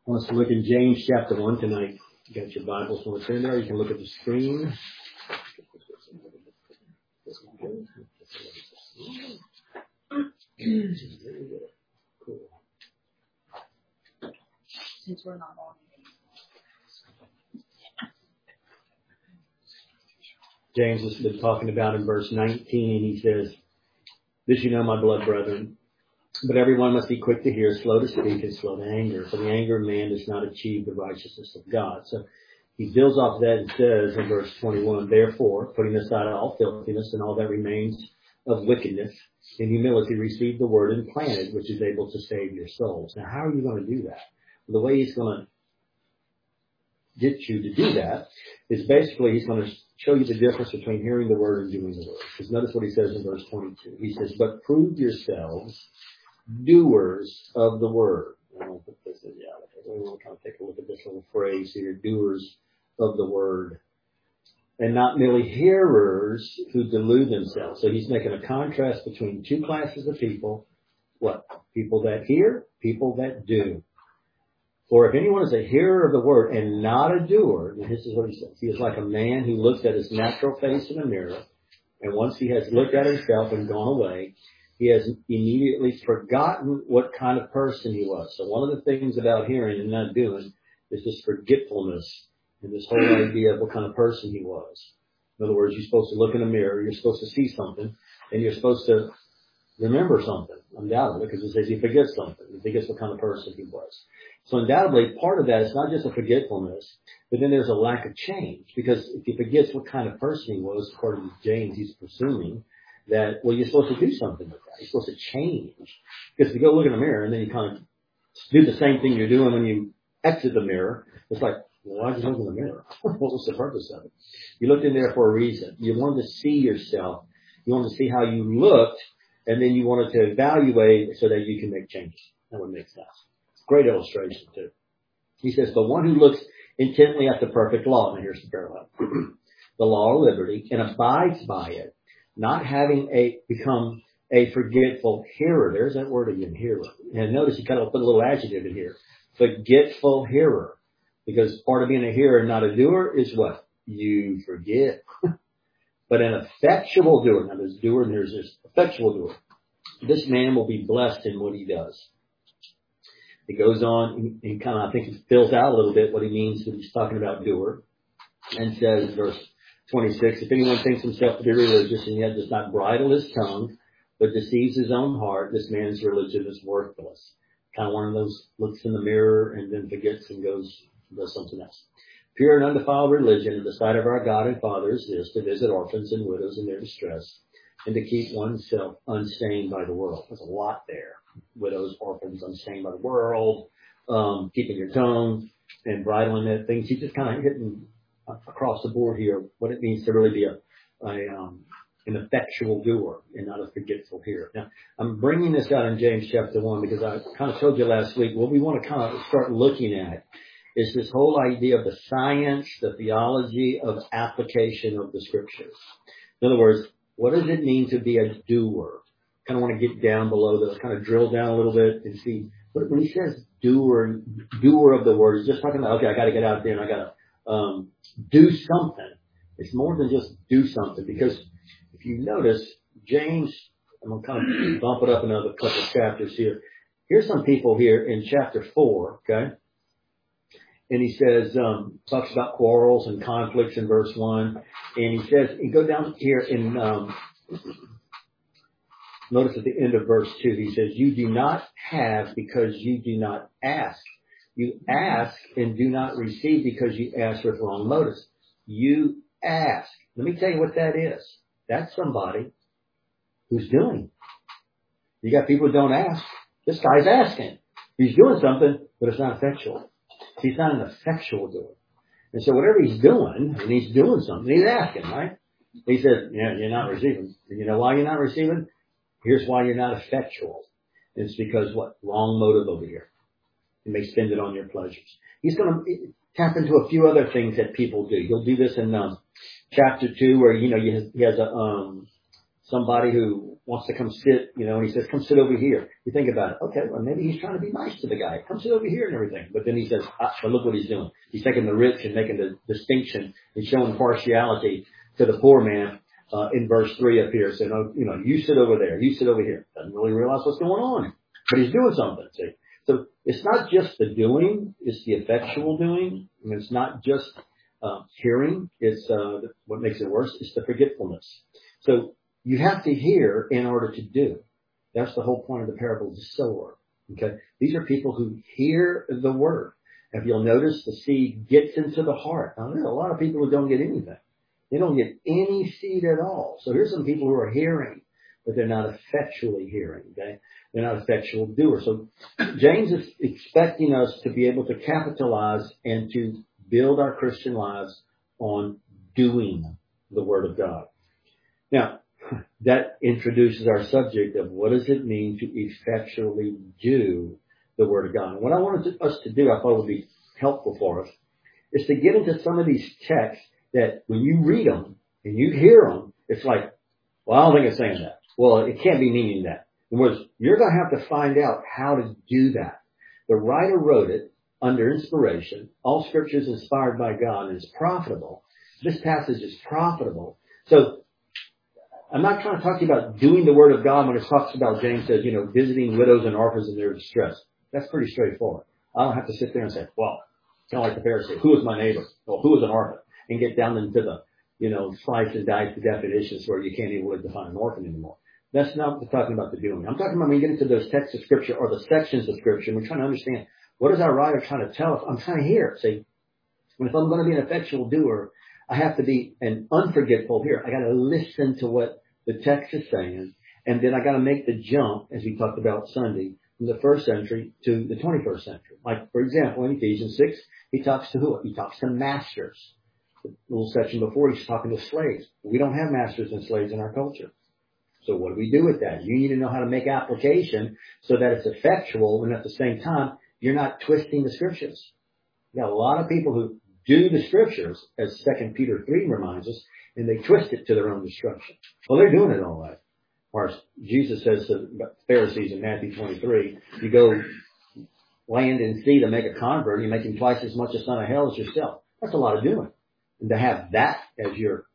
I want us to look in James chapter 1 tonight. You got your Bibles when it's in there. You can look at the screen. Cool. Since we're not on. James has been talking about in verse 19. He says, "This you know, my beloved brethren, but everyone must be quick to hear, slow to speak, and slow to anger. For the anger of man does not achieve the righteousness of God." So he builds off that and says in verse 21, "Therefore, putting aside all filthiness and all that remains of wickedness, in humility receive the word implanted, which is able to save your souls." Now, how are you going to do that? Well, the way he's going to get you to do that is basically he's going to show you the difference between hearing the word and doing the word. Because notice what he says in verse 22. He says, "But prove yourselves doers of the word." I don't put this in yet. We'll kind of take a look at this little phrase here, doers of the word. "And not merely hearers who delude themselves." So he's making a contrast between two classes of people. What? People that hear, people that do. "For if anyone is a hearer of the word and not a doer," and this is what he says, "he is like a man who looks at his natural face in a mirror, and once he has looked at himself and gone away, he has immediately forgotten what kind of person he was." So one of the things about hearing and not doing is this forgetfulness and this whole idea of what kind of person he was. In other words, you're supposed to look in a mirror, you're supposed to see something, and you're supposed to remember something, undoubtedly, because it says he forgets something. He forgets what kind of person he was. So undoubtedly, part of that is not just a forgetfulness, but then there's a lack of change. Because if he forgets what kind of person he was, according to James, he's presuming that, well, you're supposed to do something with that. You're supposed to change. Because if you go look in the mirror and then you kind of do the same thing you're doing when you exit the mirror, it's like, well, why did you look in the mirror? What was the purpose of it? You looked in there for a reason. You wanted to see yourself. You wanted to see how you looked, and then you wanted to evaluate so that you can make changes. That would make sense. Great illustration, too. He says, "The one who looks intently at the perfect law," and here's the parallel, "the law of liberty, and abides by it, not having become a forgetful hearer." There's that word again, hearer. And notice he kind of put a little adjective in here. Forgetful hearer. Because part of being a hearer and not a doer is what? You forget. But an effectual doer. Now there's doer and there's this effectual doer. "This man will be blessed in what he does." He goes on and kind of, I think he fills out a little bit what he means when he's talking about doer. And says in verse 26, "If anyone thinks himself to be religious and yet does not bridle his tongue, but deceives his own heart, this man's religion is worthless." Kind of one of those looks in the mirror and then forgets and does something else. "Pure and undefiled religion in the sight of our God and Father is this, to visit orphans and widows in their distress, and to keep oneself unstained by the world." There's a lot there. Widows, orphans, unstained by the world, keeping your tongue and bridling it. Things he's just kind of hitting across the board here what it means to really be an effectual doer and not a forgetful hearer. Now, I'm bringing this out in James chapter 1 because I kind of told you last week what we want to kind of start looking at is this whole idea of the science, the theology of application of the scriptures. In other words, what does it mean to be a doer? Kind of want to get down below the, kind of drill down a little bit and see when he says doer of the word, he's just talking about, okay, I got to get out there and I got to do something. It's more than just do something, because if you notice, James, I'm going to kind of bump it up another couple of chapters here. Here's some people here in chapter 4, okay? And he says, talks about quarrels and conflicts in verse 1. And he says, you go down here in, notice at the end of verse 2, he says, "You do not have because you do not ask. You ask and do not receive because you ask with wrong motives." You ask. Let me tell you what that is. That's somebody who's doing. You got people who don't ask. This guy's asking. He's doing something, but it's not effectual. He's not an effectual doer. And so whatever he's doing, and he's doing something, he's asking, right? He says, yeah, you're not receiving. And you know why you're not receiving? Here's why you're not effectual. It's because what? Wrong motive over here. You may spend it on your pleasures. He's going to tap into a few other things that people do. He'll do this in chapter 2 where, he has somebody who wants to come sit, and he says, come sit over here. You think about it. Okay, well, maybe he's trying to be nice to the guy. Come sit over here and everything. But then he says, but look what he's doing. He's taking the rich and making the distinction and showing partiality to the poor man, in verse 3 up here. Saying, you sit over there. You sit over here. Doesn't really realize what's going on. But he's doing something, see. So it's not just the doing, it's the effectual doing. I mean, it's not just hearing. It's what makes it worse. It's the forgetfulness. So you have to hear in order to do. That's the whole point of the parable of the sower. Okay, these are people who hear the word. If you'll notice, the seed gets into the heart. Now, there are a lot of people who don't get anything. They don't get any seed at all. So here's some people who are hearing, but they're not effectually hearing. Okay. They're not effectual doers. So James is expecting us to be able to capitalize and to build our Christian lives on doing the Word of God. Now, that introduces our subject of what does it mean to effectually do the Word of God. And what I wanted us to do, I thought would be helpful for us, is to get into some of these texts that when you read them and you hear them, it's like, well, I don't think it's saying that. Well, it can't be meaning that. In other words, you're going to have to find out how to do that. The writer wrote it under inspiration. All Scripture is inspired by God and is profitable. This passage is profitable. So I'm not trying to talk to you about doing the Word of God when it talks about, James says, visiting widows and orphans in their distress. That's pretty straightforward. I don't have to sit there and say, well, kind of like the Pharisee, who is my neighbor? Well, who is an orphan? And get down into the, slice and dice the definitions where you can't even really define an orphan anymore. That's not what we're talking about the doing. I'm talking about when you get into those texts of Scripture or the sections of Scripture, and we're trying to understand what is our writer trying to tell us. I'm trying to hear it. See, if I'm going to be an effectual doer, I have to be an unforgetful hearer. I got to listen to what the text is saying, and then I got to make the jump, as we talked about Sunday, from the first century to the 21st century. Like, for example, in Ephesians 6, he talks to who? He talks to masters. The little section before, he's talking to slaves. We don't have masters and slaves in our culture. So what do we do with that? You need to know how to make application so that it's effectual, and at the same time, you're not twisting the Scriptures. You got a lot of people who do the Scriptures, as 2 Peter 3 reminds us, and they twist it to their own destruction. Well, they're doing it all right. Or as Jesus says to the Pharisees in Matthew 23, you go land and sea to make a convert, you're making twice as much a son of hell as yourself. That's a lot of doing. And to have that as your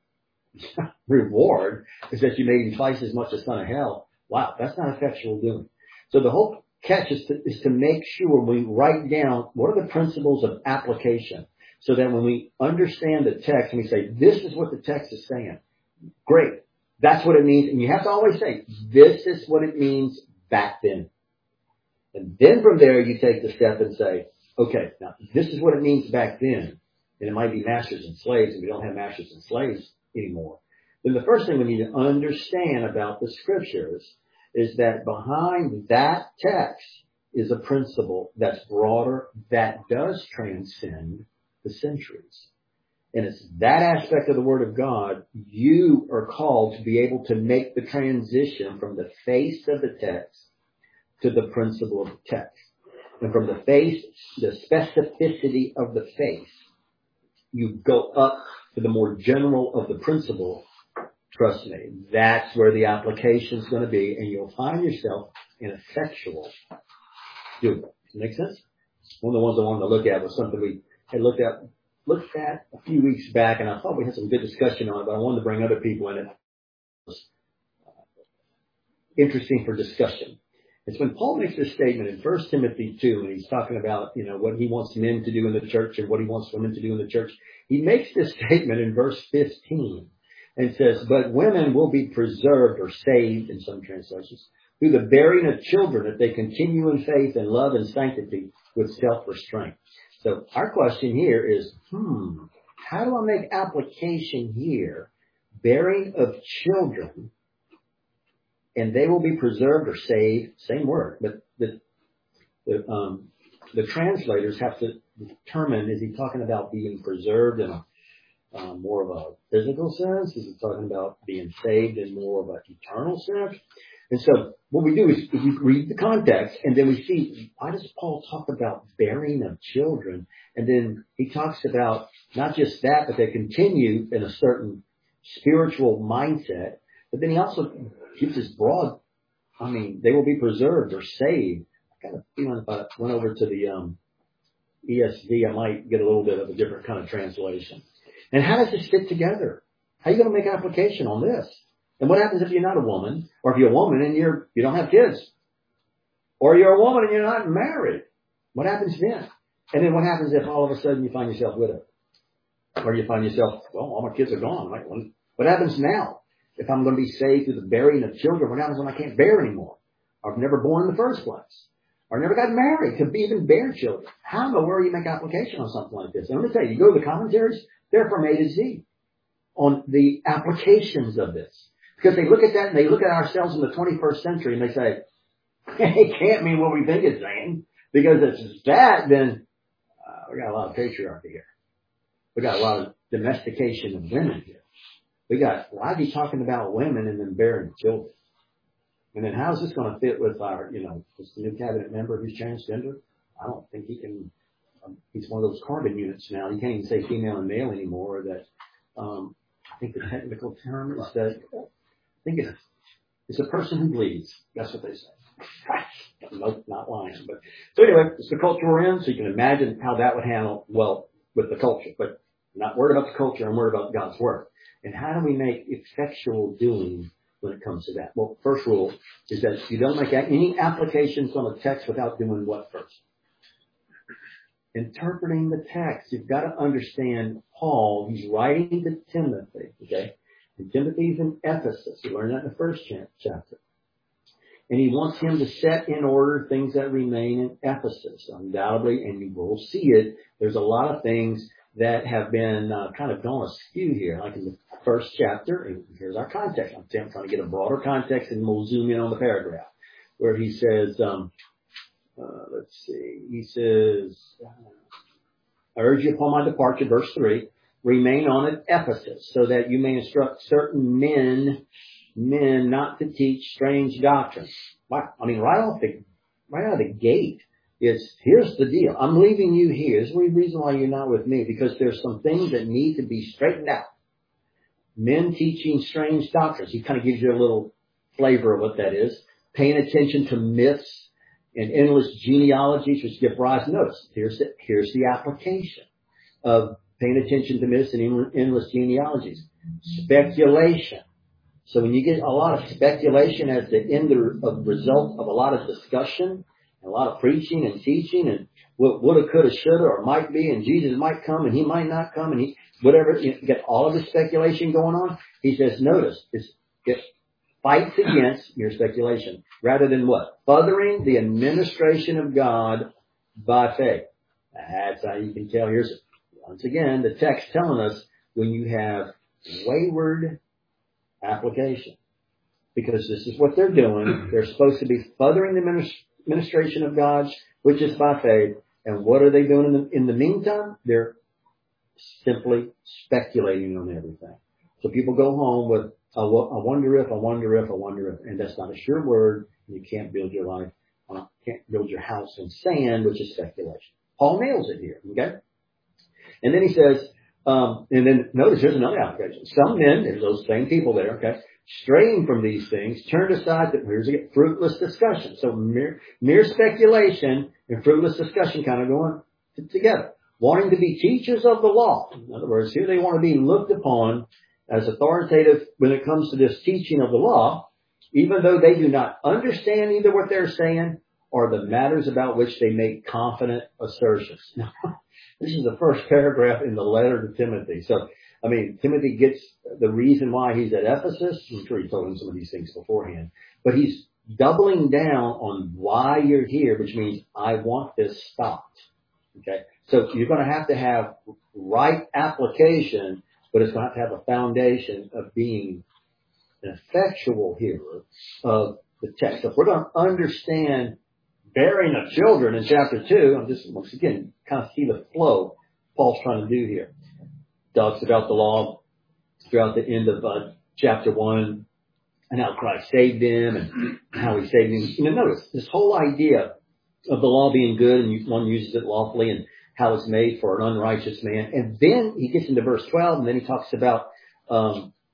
reward is that you made him twice as much a son of hell. Wow, that's not effectual doing. So the whole catch is to make sure we write down what are the principles of application so that when we understand the text and we say, this is what the text is saying, great, that's what it means. And you have to always say, this is what it means back then. And then from there you take the step and say, okay, now this is what it means back then. And it might be masters and slaves, and we don't have masters and slaves anymore. Then the first thing we need to understand about the Scriptures is that behind that text is a principle that's broader, that does transcend the centuries. And it's that aspect of the Word of God you are called to be able to make the transition from the face of the text to the principle of the text. And from the face, the specificity of the face, you go up to the more general of the principle. Trust me, that's where the application is going to be, and you'll find yourself in effectual doing. Does it make sense? One of the ones I wanted to look at was something we had looked at a few weeks back, and I thought we had some good discussion on it, but I wanted to bring other people in. It was interesting for discussion. It's when Paul makes this statement in 1 Timothy 2, and he's talking about, what he wants men to do in the church and what he wants women to do in the church. He makes this statement in verse 15 and says, but women will be preserved or saved in some translations through the bearing of children if they continue in faith and love and sanctity with self-restraint. So our question here is, how do I make application here? Bearing of children, and they will be preserved or saved, same word, but the translators have to determine, is he talking about being preserved in a more of a physical sense? Is he talking about being saved in more of an eternal sense? And so what we do is we read the context, and then we see, why does Paul talk about bearing of children? And then he talks about not just that, but they continue in a certain spiritual mindset. But then he also gives this broad, they will be preserved or saved. I got a feeling if I went over to the ESV, I might get a little bit of a different kind of translation. And how does this fit together? How are you going to make application on this? And what happens if you're not a woman, or if you're a woman and you don't have kids, or you're a woman and you're not married? What happens then? And then what happens if all of a sudden you find yourself widowed, or you find yourself, well, all my kids are gone. Right? What happens now? If I'm going to be saved through the bearing of children, what happens when I can't bear anymore? Or I've never born in the first place, or never got married to even bear children? How in the world do you make application on something like this? And let me tell you, you go to the commentaries, they're from A to Z on the applications of this. Because they look at that and they look at ourselves in the 21st century and they say, it can't mean what we think it's saying. Because if it's that, then we got a lot of patriarchy here. We got a lot of domestication of women here. Why is he talking about women and then bearing children? And then how is this going to fit with our, is the new cabinet member who's transgender? I don't think he can, he's one of those carbon units now. You can't even say female and male anymore. That, I think the technical term is that, I think it's a person who bleeds. That's what they say. Nope, not lying. But so anyway, it's the culture we're in, so you can imagine how that would handle well with the culture. But I'm not worried about the culture, I'm worried about God's word. And how do we make effectual doing when it comes to that? Well, first rule is that you don't make any applications on a text without doing what first? Interpreting the text. You've got to understand Paul, he's writing to Timothy, okay? And Timothy's in Ephesus. You learn that in the first chapter. And he wants him to set in order things that remain in Ephesus. Undoubtedly, and you will see it, there's a lot of things that have been kind of gone askew here. Like in the first chapter, and here's our context. I'm trying to get a broader context, and we'll zoom in on the paragraph where he says, let's see, he says, I urge you upon my departure, verse 3, remain on at Ephesus, so that you may instruct certain men not to teach strange doctrines. Wow. Right out of the gate, here's the deal. I'm leaving you here. This is the reason why you're not with me, because there's some things that need to be straightened out. Men teaching strange doctrines. He kind of gives you a little flavor of what that is. Paying attention to myths and endless genealogies, which give rise. Notice, here's the application of paying attention to myths and endless genealogies. Speculation. So when you get a lot of speculation as the end of result of a lot of discussion, and a lot of preaching and teaching, and what woulda, coulda, shoulda, or might be, and Jesus might come and he might not come, and whatever, you get all of this speculation going on. He says, notice, it fights against your speculation rather than what? Furthering the administration of God by faith. That's how you can tell. Here's, once again, the text telling us when you have wayward application. Because this is what they're doing. They're supposed to be furthering the administration of God, which is by faith. And what are they doing in the meantime? They're simply speculating on everything. So people go home with, I wonder if, and that's not a sure word. You can't build your life, can't build your house on sand, which is speculation. Paul nails it here, okay? And then he says, and then notice there's another application. Some men, there's those same people there, okay, straying from these things, turned aside to, here's a fruitless discussion. So mere speculation and fruitless discussion kind of going together. Wanting to be teachers of the law. In other words, here they want to be looked upon as authoritative when it comes to this teaching of the law, even though they do not understand either what they're saying or the matters about which they make confident assertions. This is the first paragraph in the letter to Timothy. So, Timothy gets the reason why he's at Ephesus. I'm sure he told him some of these things beforehand. But he's doubling down on why you're here, which means I want this stopped. Okay? So you're going to have right application, but it's going to have a foundation of being an effectual hearer of the text. So if we're going to understand bearing of children in chapter 2, I'm just, once again, kind of see the flow Paul's trying to do here. Talks about the law throughout the end of chapter 1 and how Christ saved him and how he saved him. Notice this whole idea of the law being good and one uses it lawfully and how it's made for an unrighteous man. And then he gets into verse 12 and then he talks about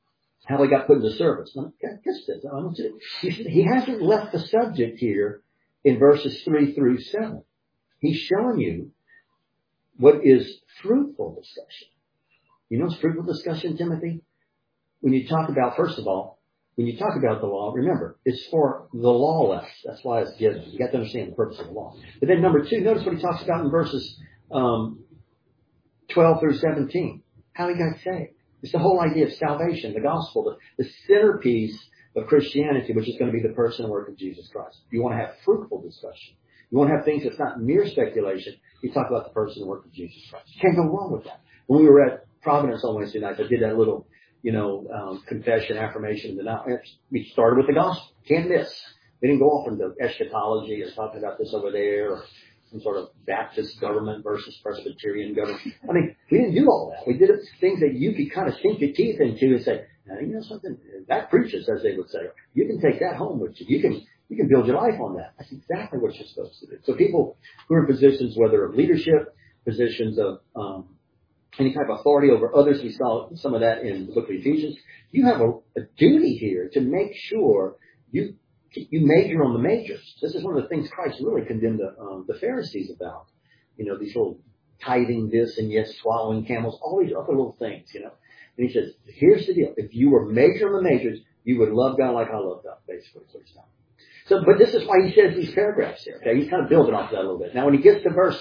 how he got put into service. Now, guess this. He hasn't left the subject here in verses 3 through 7. He's showing you what is fruitful discussion. You know what's fruitful discussion, Timothy? When you talk about, first of all, when you talk about the law, remember, it's for the lawless. That's why it's given. You got to understand the purpose of the law. But then number 2, notice what he talks about in verses 12 through 17. How he got saved. It's the whole idea of salvation, the gospel, the centerpiece of Christianity, which is going to be the person and work of Jesus Christ. You want to have fruitful discussion. You want to have things that's not mere speculation. You talk about the person and work of Jesus Christ. You can't go wrong with that. When we were at Providence on Wednesday nights, I did that little, confession, affirmation. We started with the gospel. Can't miss. We didn't go off into eschatology or talking about this over there or some sort of Baptist government versus Presbyterian government. I mean, we didn't do all that. We did things that you could kind of sink your teeth into and say, now, you know something? That preaches, as they would say. You can take that home with you. You can build your life on that. That's exactly what you're supposed to do. So people who are in positions, whether of leadership, positions of any type of authority over others, we saw some of that in the book of Ephesians. You have a duty here to make sure you major on the majors. This is one of the things Christ really condemned the Pharisees about. These little tithing this and yes, swallowing camels, all these other little things, And he says, here's the deal. If you were major on the majors, you would love God like I love God, basically. So, but this is why he says these paragraphs here. Okay, he's kind of building off that a little bit. Now, when he gets to verse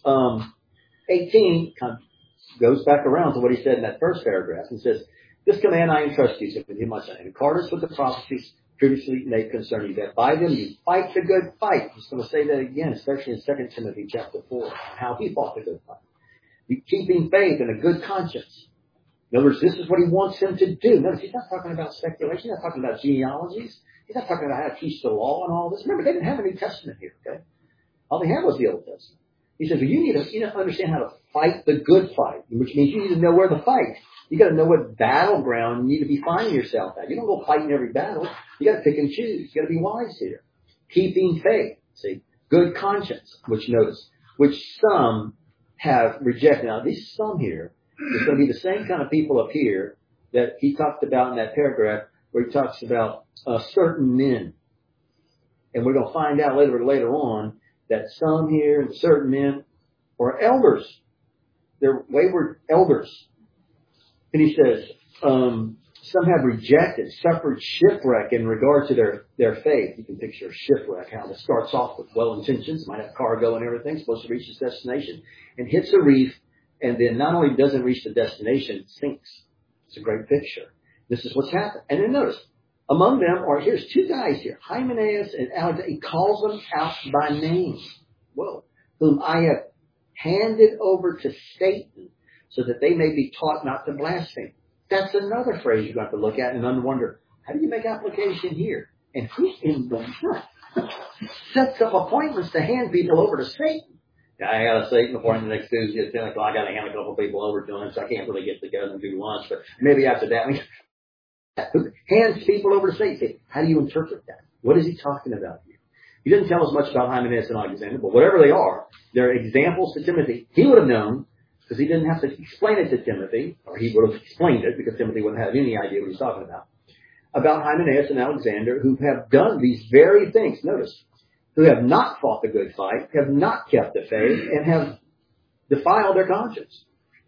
18, kind of goes back around to what he said in that first paragraph and says, this command I entrust you, said him, my son, in accordance with the prophecies previously made concerning that by them you fight the good fight. I'm just going to say that again, especially in 2 Timothy chapter 4, how he fought the good fight. Keeping faith and a good conscience. In other words, this is what he wants them to do. Notice he's not talking about speculation. He's not talking about genealogies. He's not talking about how to teach the law and all this. Remember, they didn't have a New Testament here, okay? All they had was the Old Testament. He says, well, you need to understand how to fight the good fight, which means you need to know where to fight. You got to know what battleground you need to be finding yourself at. You don't go fight in every battle. You got to pick and choose. You got to be wise here. Keeping faith, see, good conscience, which some have rejected. Now, these some here is going to be the same kind of people up here that he talked about in that paragraph where he talks about certain men. And we're going to find out later on that some here and certain men are elders. They're wayward elders. And he says, some have rejected, suffered shipwreck in regard to their faith. You can picture a shipwreck, how it starts off with well intentions, might have cargo and everything, supposed to reach its destination, and hits a reef, and then not only doesn't reach the destination, it sinks. It's a great picture. This is what's happened. And then notice, among them here's 2 guys here, Hymenaeus and Alexander. He calls them out by name. Whoa. Whom I have handed over to Satan so that they may be taught not to blaspheme. That's another phrase you're going to have to look at and wonder, how do you make application here? And who in the world sets up appointments to hand people over to Satan? Yeah, I got a Satan appointment next Tuesday at 10 o'clock. I got to hand a couple people over to him, so I can't really get together and do lunch, but maybe after that. Who hands people over to Satan? How do you interpret that? What is he talking about here? He doesn't tell us much about Hymenaeus and Alexander, but whatever they are, they're examples to Timothy. He would have known, because he didn't have to explain it to Timothy, or he would have explained it because Timothy wouldn't have any idea what he's talking about Hymenaeus and Alexander, who have done these very things. Notice, who have not fought the good fight, have not kept the faith, and have defiled their conscience.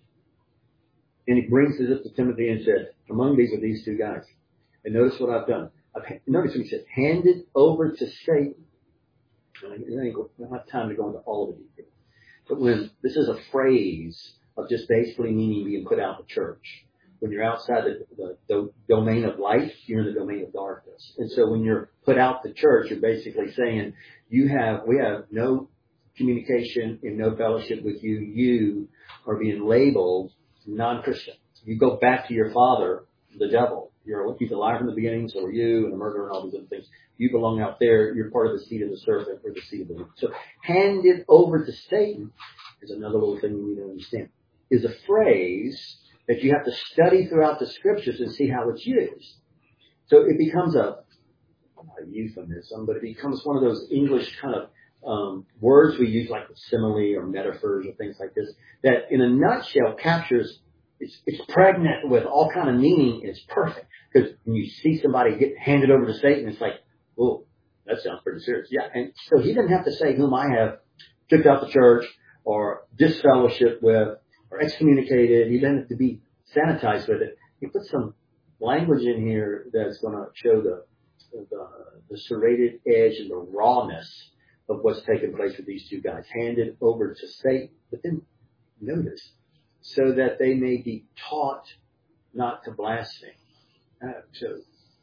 And he brings this up to Timothy and says, among these are these 2 guys. And notice what I've done. Notice what he said, handed over to Satan. I don't have time to go into all of the details. But when this is a phrase of just basically meaning being put out of the church. When you're outside the domain of light, you're in the domain of darkness. And so when you're put out the church, you're basically saying, we have no communication and no fellowship with you. You are being labeled non-Christian. You go back to your father, the devil. He's a liar from the beginning, so are you, and a murderer and all these other things. You belong out there. You're part of the seed of the serpent or the seed of the woman. So handed over to Satan is another little thing you need to understand. Is a phrase that you have to study throughout the scriptures and see how it's used. So it becomes a euphemism, but it becomes one of those English kind of words we use like simile or metaphors or things like this that in a nutshell captures, it's pregnant with all kind of meaning. It's perfect. Because when you see somebody get handed over to Satan, it's like, whoa, that sounds pretty serious. Yeah. And so he didn't have to say whom I have kicked out the church or disfellowship with or excommunicated. He didn't have to be sanitized with it. He put some language in here that's going to show the serrated edge and the rawness of what's taken place with these two guys, handed over to Satan. But then notice, so that they may be taught not to blaspheme. So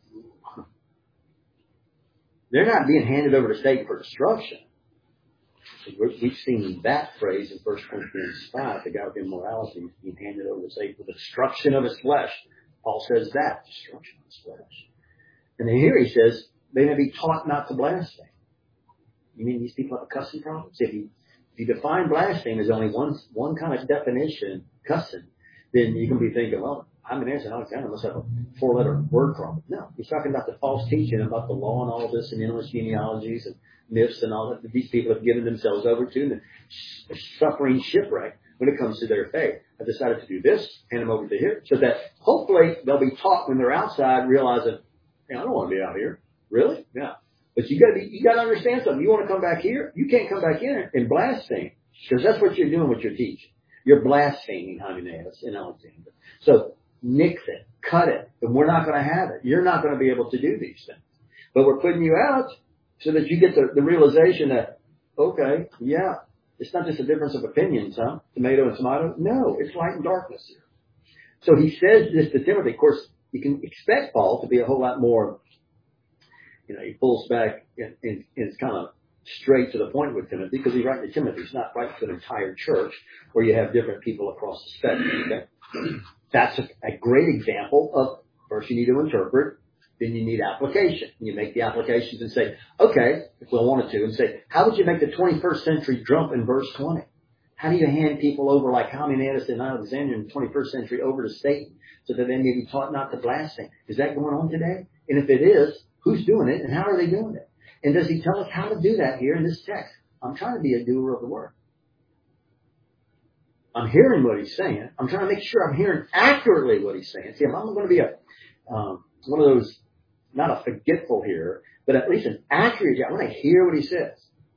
they're not being handed over to Satan for destruction. We've seen that phrase in 1 Corinthians 5, the guy with immorality is being handed over to Satan for the destruction of his flesh. Paul says that, destruction of his flesh. And then here he says, they may be taught not to blaspheme. You mean these people have a cussing problem? If you define blaspheme as only one kind of definition, cussing, then you can be thinking, well, Hymenaeus and Alexander must have a 4-letter word problem. No, he's talking about the false teaching about the law and all this and endless genealogies and myths and all that these people have given themselves over to, and they're suffering shipwreck when it comes to their faith. I've decided to do this, hand them over to here, so that hopefully they'll be taught when they're outside, realizing, hey, I don't want to be out here. Really? Yeah. But you gotta understand something. You want to come back here? You can't come back in and blaspheme, because that's what you're doing with your teaching. You're blaspheming Hymenaeus and Alexander. So nix it, cut it, and we're not going to have it. You're not going to be able to do these things. But we're putting you out so that you get the realization that, okay, yeah, it's not just a difference of opinions, huh? Tomato and tomato. No, it's light and darkness here. So he says this to Timothy. Of course, you can expect Paul to be a whole lot more, he pulls back and it's kind of straight to the point with Timothy, because he's writing to Timothy. He's not writing to an entire church where you have different people across the spectrum. Okay? That's a great example of, first you need to interpret, then you need application. You make the applications and say, okay, if we wanted to, and say, how would you make the 21st century jump in verse 20? How do you hand people over like Hymenaeus and Alexander in the 21st century over to Satan so that they may be taught not to blaspheme? Is that going on today? And if it is, who's doing it and how are they doing it? And does he tell us how to do that here in this text? I'm trying to be a doer of the word. I'm hearing what he's saying. I'm trying to make sure I'm hearing accurately what he's saying. See, if I'm going to be one of those, not a forgetful hearer, but at least an accurate hearer, I want to hear what he says.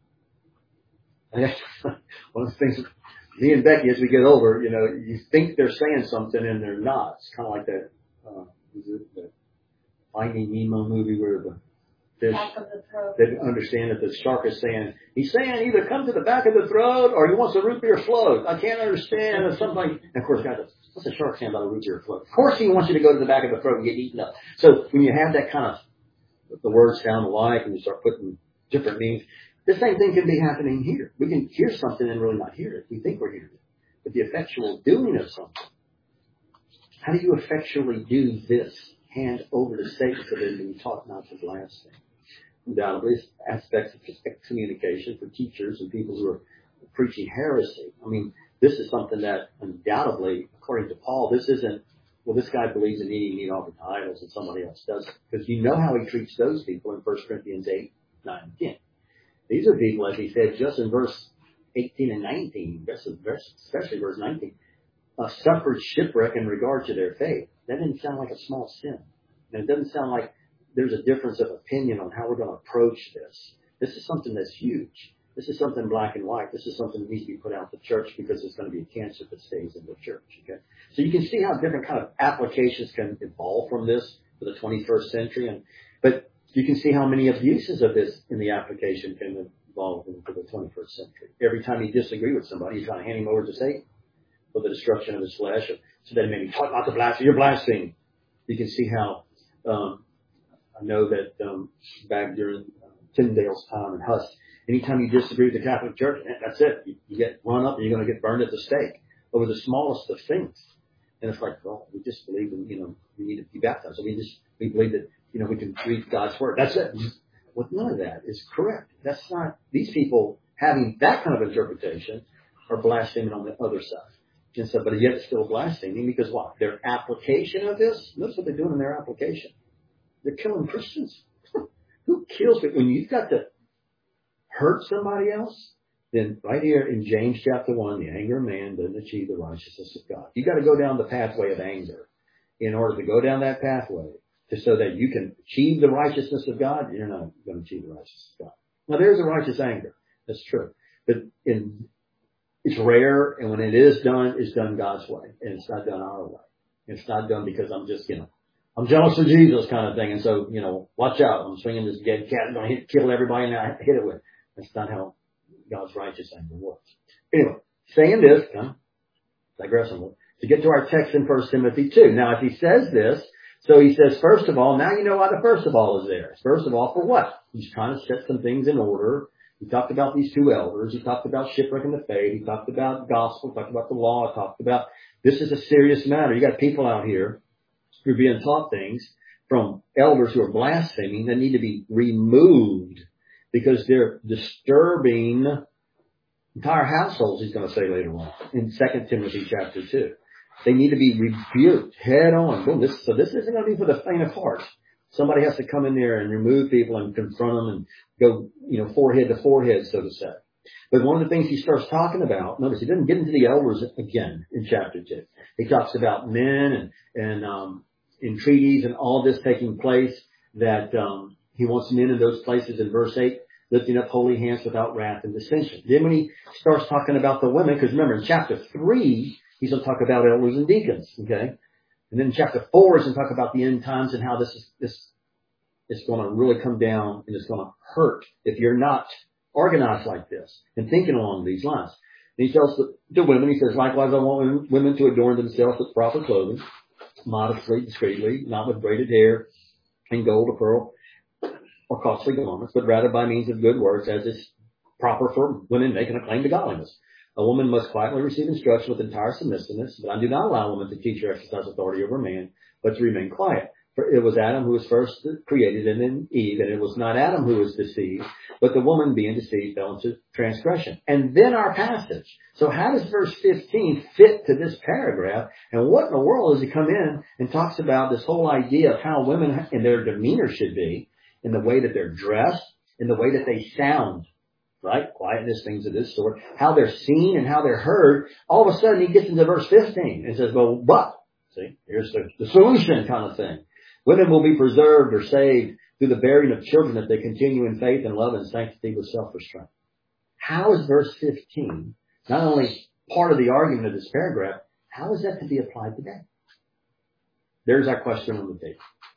And that's one of the things, me and Becky, as we get older, you think they're saying something and they're not. It's kind of like that, the Finding Nemo movie where the fish, they understand that the shark is saying, he's saying either come to the back of the throat or he wants a root beer float. I can't understand. Or something like, and of course, guys, what's the shark saying about a root beer float? Of course he wants you to go to the back of the throat and get eaten up. So when you have that kind of, the words sound alike and you start putting different meanings, the same thing can be happening here. We can hear something and really not hear it. We think we're hearing it. But the effectual doing of something, how do you effectually do this? Hand over to Satan so that they be taught not to blaspheme. Undoubtedly, aspects of excommunication for teachers and people who are preaching heresy. I mean, this is something that undoubtedly, according to Paul, this isn't, well, this guy believes in eating meat offered to idols and somebody else doesn't. Because you know how he treats those people in 1 Corinthians 8, 9, and 10. These are people, as he said, just in verse 18 and 19, especially verse 19, suffered shipwreck in regard to their faith. That didn't sound like a small sin. And it doesn't sound like there's a difference of opinion on how we're going to approach this. This is something that's huge. This is something black and white. This is something that needs to be put out to church because it's going to be a cancer if it stays in the church. Okay, so you can see how different kind of applications can evolve from this for the 21st century, but you can see how many abuses of this in the application can evolve into the 21st century. Every time you disagree with somebody, you're trying to hand him over to Satan for the destruction of his flesh, so that maybe taught not to blaspheme. You're blaspheming. You can see how. I know that back during Tyndale's time and Huss, anytime you disagree with the Catholic Church, that's it. You get run up and you're going to get burned at the stake over the smallest of things. And it's like, well, we just believe in, we need to be baptized. So we believe that, we can read God's word. That's it. Well, none of that is correct. That's not, these people having that kind of interpretation are blaspheming on the other side. And so, but yet it's still blaspheming because what? Their application of this, notice what they're doing in their application. They're killing Christians. Who kills people? When you've got to hurt somebody else, then right here in James chapter 1, the anger of man doesn't achieve the righteousness of God. You got to go down the pathway of anger in order to go down that pathway so that you can achieve the righteousness of God, you're not going to achieve the righteousness of God. Now, there's a righteous anger. That's true. But it's rare, and when it is done, it's done God's way, and it's not done our way. It's not done because I'm just, I'm jealous of Jesus kind of thing, and so, watch out. I'm swinging this dead cat, I'm going to kill everybody, and I hit it with. That's not how God's righteous anger works. Anyway, saying this, digressing a little, to get to our text in 1 Timothy 2. Now, if he says this, so he says, first of all, now you know why the first of all is there. First of all, for what? He's trying to set some things in order. He talked about these two elders. He talked about shipwrecking the faith. He talked about gospel. He talked about the law. He talked about this is a serious matter. You got people out here who are being taught things from elders who are blaspheming that need to be removed because they're disturbing entire households, he's going to say later on in 2 Timothy chapter 2. They need to be rebuked head on. Boom. So this isn't going to be for the faint of heart. Somebody has to come in there and remove people and confront them and go, forehead to forehead, so to say. But one of the things he starts talking about, notice he doesn't get into the elders again in chapter 2. He talks about men and entreaties and all this taking place, that he wants men in those places in verse 8, lifting up holy hands without wrath and dissension. Then when he starts talking about the women, because remember in chapter 3, he's going to talk about elders and deacons, okay? And then in chapter 4 is going to talk about the end times and how this is going to really come down and it's going to hurt if you're not organized like this and thinking along these lines. And he tells the women, he says, likewise, I want women to adorn themselves with proper clothing, modestly, discreetly, not with braided hair and gold or pearl or costly garments, but rather by means of good works, as is proper for women making a claim to godliness. A woman must quietly receive instruction with entire submissiveness, but I do not allow women to teach or exercise authority over man, but to remain quiet. For it was Adam who was first created, and then Eve, and it was not Adam who was deceived, but the woman being deceived fell into transgression. And then our passage. So how does verse 15 fit to this paragraph? And what in the world does he come in and talks about this whole idea of how women and their demeanor should be, in the way that they're dressed, in the way that they sound, right? Quietness, things of this sort, how they're seen and how they're heard. All of a sudden he gets into verse 15 and says, well, but, see, here's the solution kind of thing. Women will be preserved or saved through the bearing of children if they continue in faith and love and sanctity with self-restraint. How is verse 15 not only part of the argument of this paragraph, how is that to be applied today? There's our question on the table.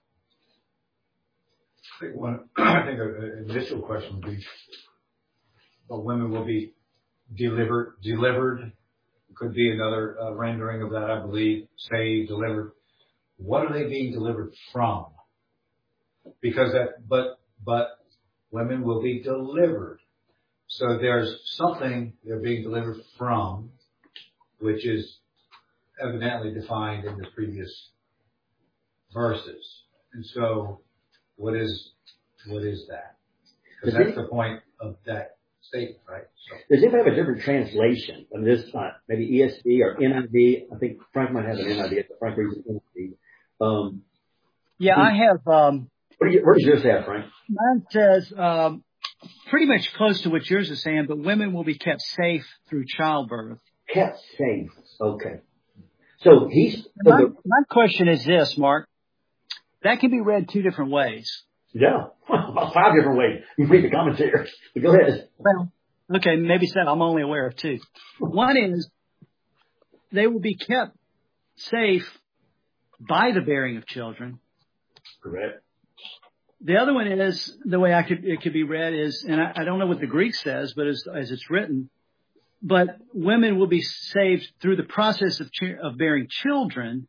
I think an initial question would be, but women will be delivered. Could be another rendering of that, I believe. Saved, delivered. What are they being delivered from? Because but women will be delivered. So there's something they're being delivered from, which is evidently defined in the previous verses. And so what is that? Because that's the point of that statement, right? So. Does anybody have a different translation? I mean, this maybe ESV or NIV. I think Frank might have an NIV. Frank reads an NIV. Yeah, I have. Where does yours have, Frank? Mine says pretty much close to what yours is saying, but women will be kept safe through childbirth. Kept safe. Okay. So my question is this, Mark. That can be read two different ways. Yeah, about 5 different ways. You read the commentary. But go ahead. Well, okay, maybe so. I'm only aware of two. One is they will be kept safe by the bearing of children. Correct. The other one is, the way it could be read is, and I don't know what the Greek says, but as it's written, but women will be saved through the process of bearing children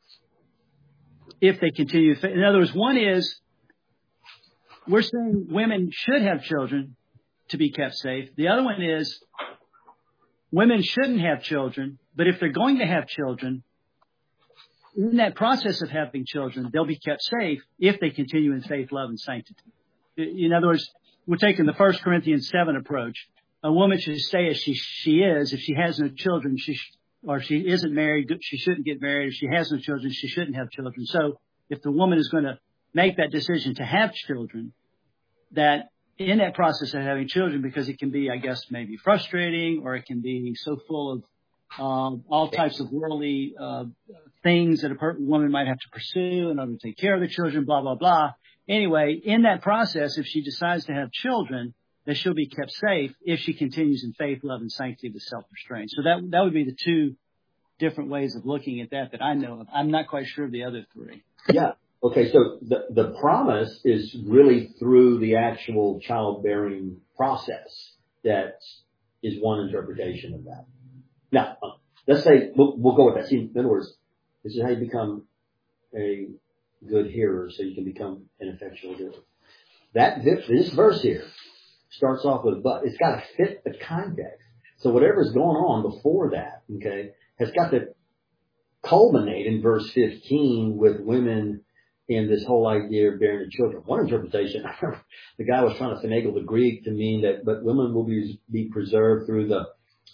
if they continue. In other words, one is, we're saying women should have children to be kept safe. The other one is, women shouldn't have children, but if they're going to have children, in that process of having children, they'll be kept safe if they continue in faith, love, and sanctity. In other words, we're taking the 1 Corinthians 7 approach. A woman should stay as she is. If she has no children, or she isn't married, she shouldn't get married. If she has no children, she shouldn't have children. So if the woman is going to make that decision to have children, that in that process of having children, because it can be, I guess, maybe frustrating, or it can be so full of all types of worldly things that a woman might have to pursue in order to take care of the children, blah, blah, blah. Anyway, in that process, if she decides to have children, that she'll be kept safe if she continues in faith, love, and sanctity with self-restraint. So that would be the two different ways of looking at that I know of. I'm not quite sure of the other three. Yeah. Okay. So the promise is really through the actual childbearing process. That is one interpretation of that. Now, let's say we'll go with that. See, in other words, this is how you become a good hearer, so you can become an effectual doer. This verse here starts off with a but. It's got to fit the context. So whatever's going on before that, okay, has got to culminate in verse 15 with women in this whole idea of bearing children. One interpretation, I remember the guy was trying to finagle the Greek to mean that, but women will be preserved through the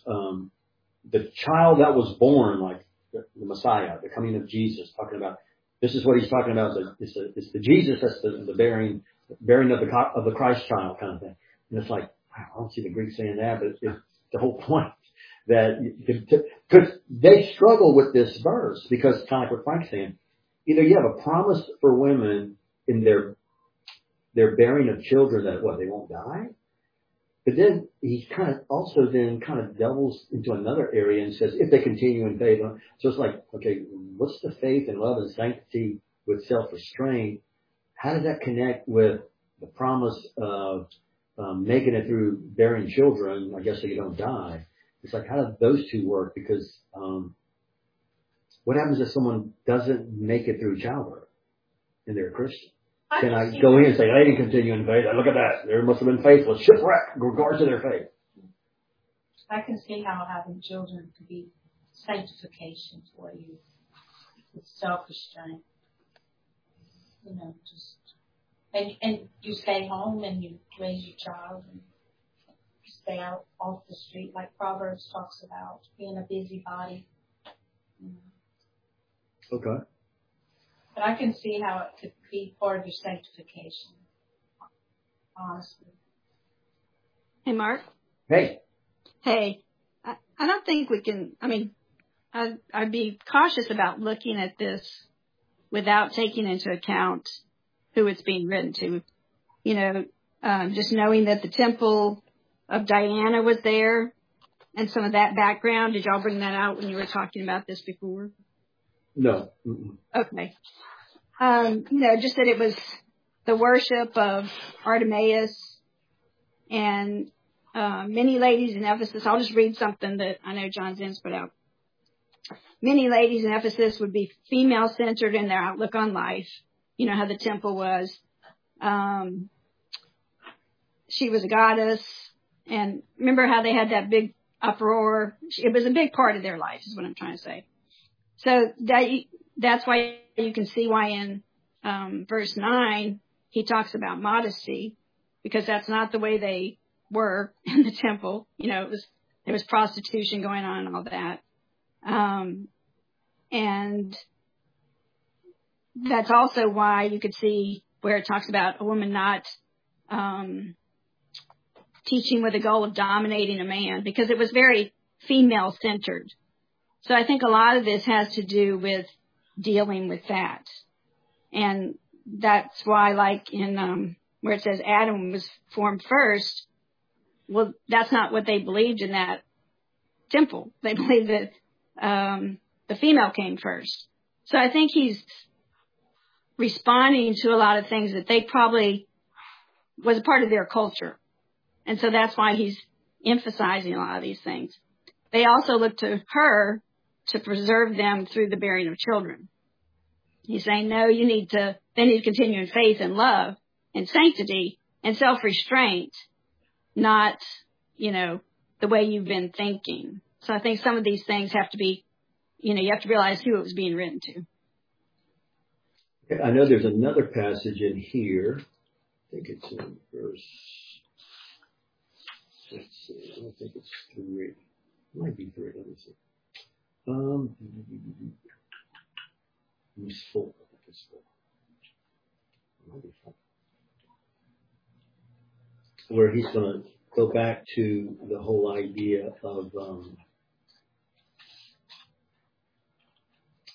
child that was born, like the Messiah, the coming of Jesus, talking about, this is what he's talking about. It's the Jesus, that's the bearing of the Christ child kind of thing. And it's like, I don't see the Greek saying that, but it's the whole point that, because they struggle with this verse, because kind of like what Frank's saying, either you have a promise for women in their bearing of children that they won't die, but then he kind of doubles into another area and says if they continue in faith. So it's like, okay, what's the faith and love and sanctity with self-restraint? How does that connect with the promise of making it through bearing children, I guess, so you don't die? It's like, how do those two work? Because what happens if someone doesn't make it through childbirth and they're a Christian? Can I go in and say, they didn't continue in faith? Look at that. They must have been faithless. Shipwreck in regards to their faith. I can see how having children could be sanctification for you. With self-restraint. And you stay home and you raise your child and stay out off the street, like Proverbs talks about, being a busybody. Okay. But I can see how it could be part of your sanctification, honestly. Hey, Mark. Hey. Hey, I don't think we can, I'd be cautious about looking at this without taking into account who it's being written to. Just knowing that the temple of Diana was there and some of that background. Did y'all bring that out when you were talking about this before? No. Mm-mm. Okay. Just that it was the worship of Artemis and many ladies in Ephesus. I'll just read something that I know John Zen's put out. Many ladies in Ephesus would be female-centered in their outlook on life. You know how the temple was. She was a goddess. And remember how they had that big uproar? It was a big part of their life, is what I'm trying to say. So that's why you can see why in verse 9 he talks about modesty, because that's not the way they were in the temple. There was prostitution going on and all that. And that's also why you could see where it talks about a woman not teaching with the goal of dominating a man, because it was very female-centered. So I think a lot of this has to do with dealing with that. And that's why, like in where it says Adam was formed first, well, that's not what they believed in that temple. They believed that the female came first. So I think he's responding to a lot of things that they probably was a part of their culture. And so that's why he's emphasizing a lot of these things. They also look to her to preserve them through the bearing of children. He's saying, no, they need to continue in faith and love and sanctity and self-restraint, not, the way you've been thinking. So I think some of these things have to be, you have to realize who it was being written to. I know there's another passage in here. I think it's in verse, let's see, I don't think it's 3. It might be 3, let me see. It's 4. I think it's 4. It might be 4. Where he's going to go back to the whole idea of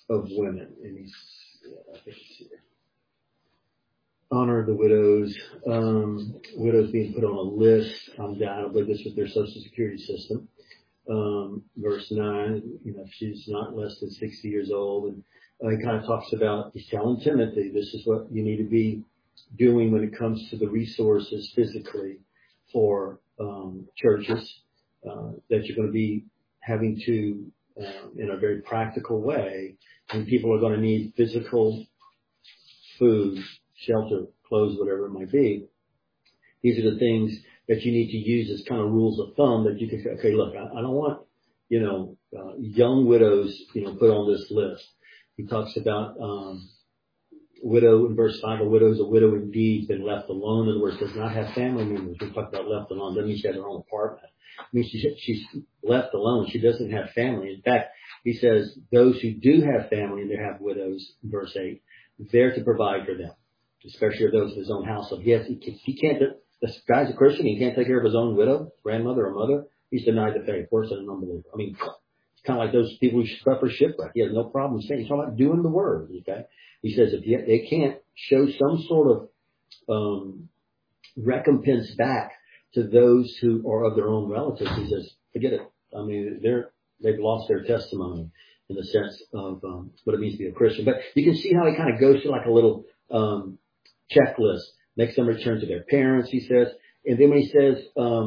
of women. And he's, I think it's here. Honor the widows. Widows being put on a list. Undoubtedly, this was their Social Security system. Verse 9, she's not less than 60 years old. And he kind of talks about, he's telling Timothy, this is what you need to be doing when it comes to the resources physically for churches, that you're going to be having to, in a very practical way, and people are going to need physical food, shelter, clothes, whatever it might be. These are the things that you need to use as kind of rules of thumb that you can say, okay, look, I don't want, young widows, put on this list. He talks about, widow in verse 5, a widow is a widow indeed, been left alone. In other words, does not have family members. We talk about left alone. Doesn't mean she has her own apartment. I mean, she's left alone. She doesn't have family. In fact, he says those who do have family and they have widows, in verse 8, they're to provide for them, especially those of his own household. Yes, he can't, this guy's a Christian. He can't take care of his own widow, grandmother or mother. He's denied the faith. Of course, as an unbeliever. I mean, it's kind of like those people who suffer shipwreck. He has no problem saying, he's talking about doing the word, okay? He says if they can't show some sort of recompense back to those who are of their own relatives, he says, forget it. I mean, they've lost their testimony in the sense of what it means to be a Christian. But you can see how he kind of goes through like a little checklist, makes them return to their parents, he says. And then when he says,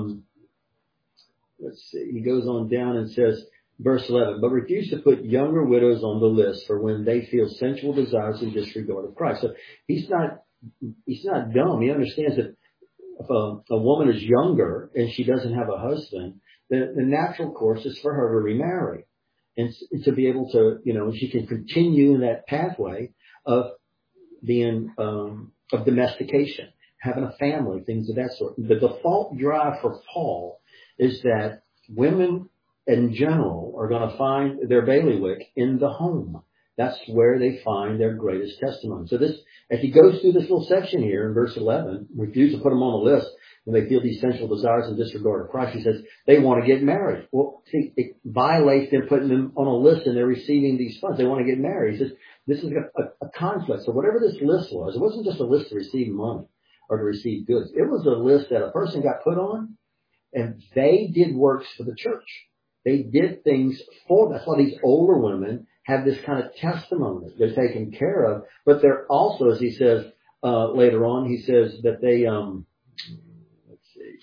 let's see, he goes on down and says, verse 11, but refuse to put younger widows on the list for when they feel sensual desires in disregard of Christ. So he's not dumb. He understands that if a woman is younger and she doesn't have a husband, the natural course is for her to remarry and to be able to, she can continue in that pathway of being, of domestication, having a family, things of that sort. The default drive for Paul is that women in general are going to find their bailiwick in the home. That's where they find their greatest testimony. So this, as he goes through this little section here in verse 11, refuse to put them on the list when they feel these sensual desires in disregard of Christ. He says they want to get married. Well, see, it violates them putting them on a list and they're receiving these funds. They want to get married. He says this is a conflict. So whatever this list was, it wasn't just a list to receive money or to receive goods. It was a list that a person got put on and they did works for the church. They did things for them. That's why these older women have this kind of testimony. They're taken care of, but they're also, as he says later on, he says that they, let's see.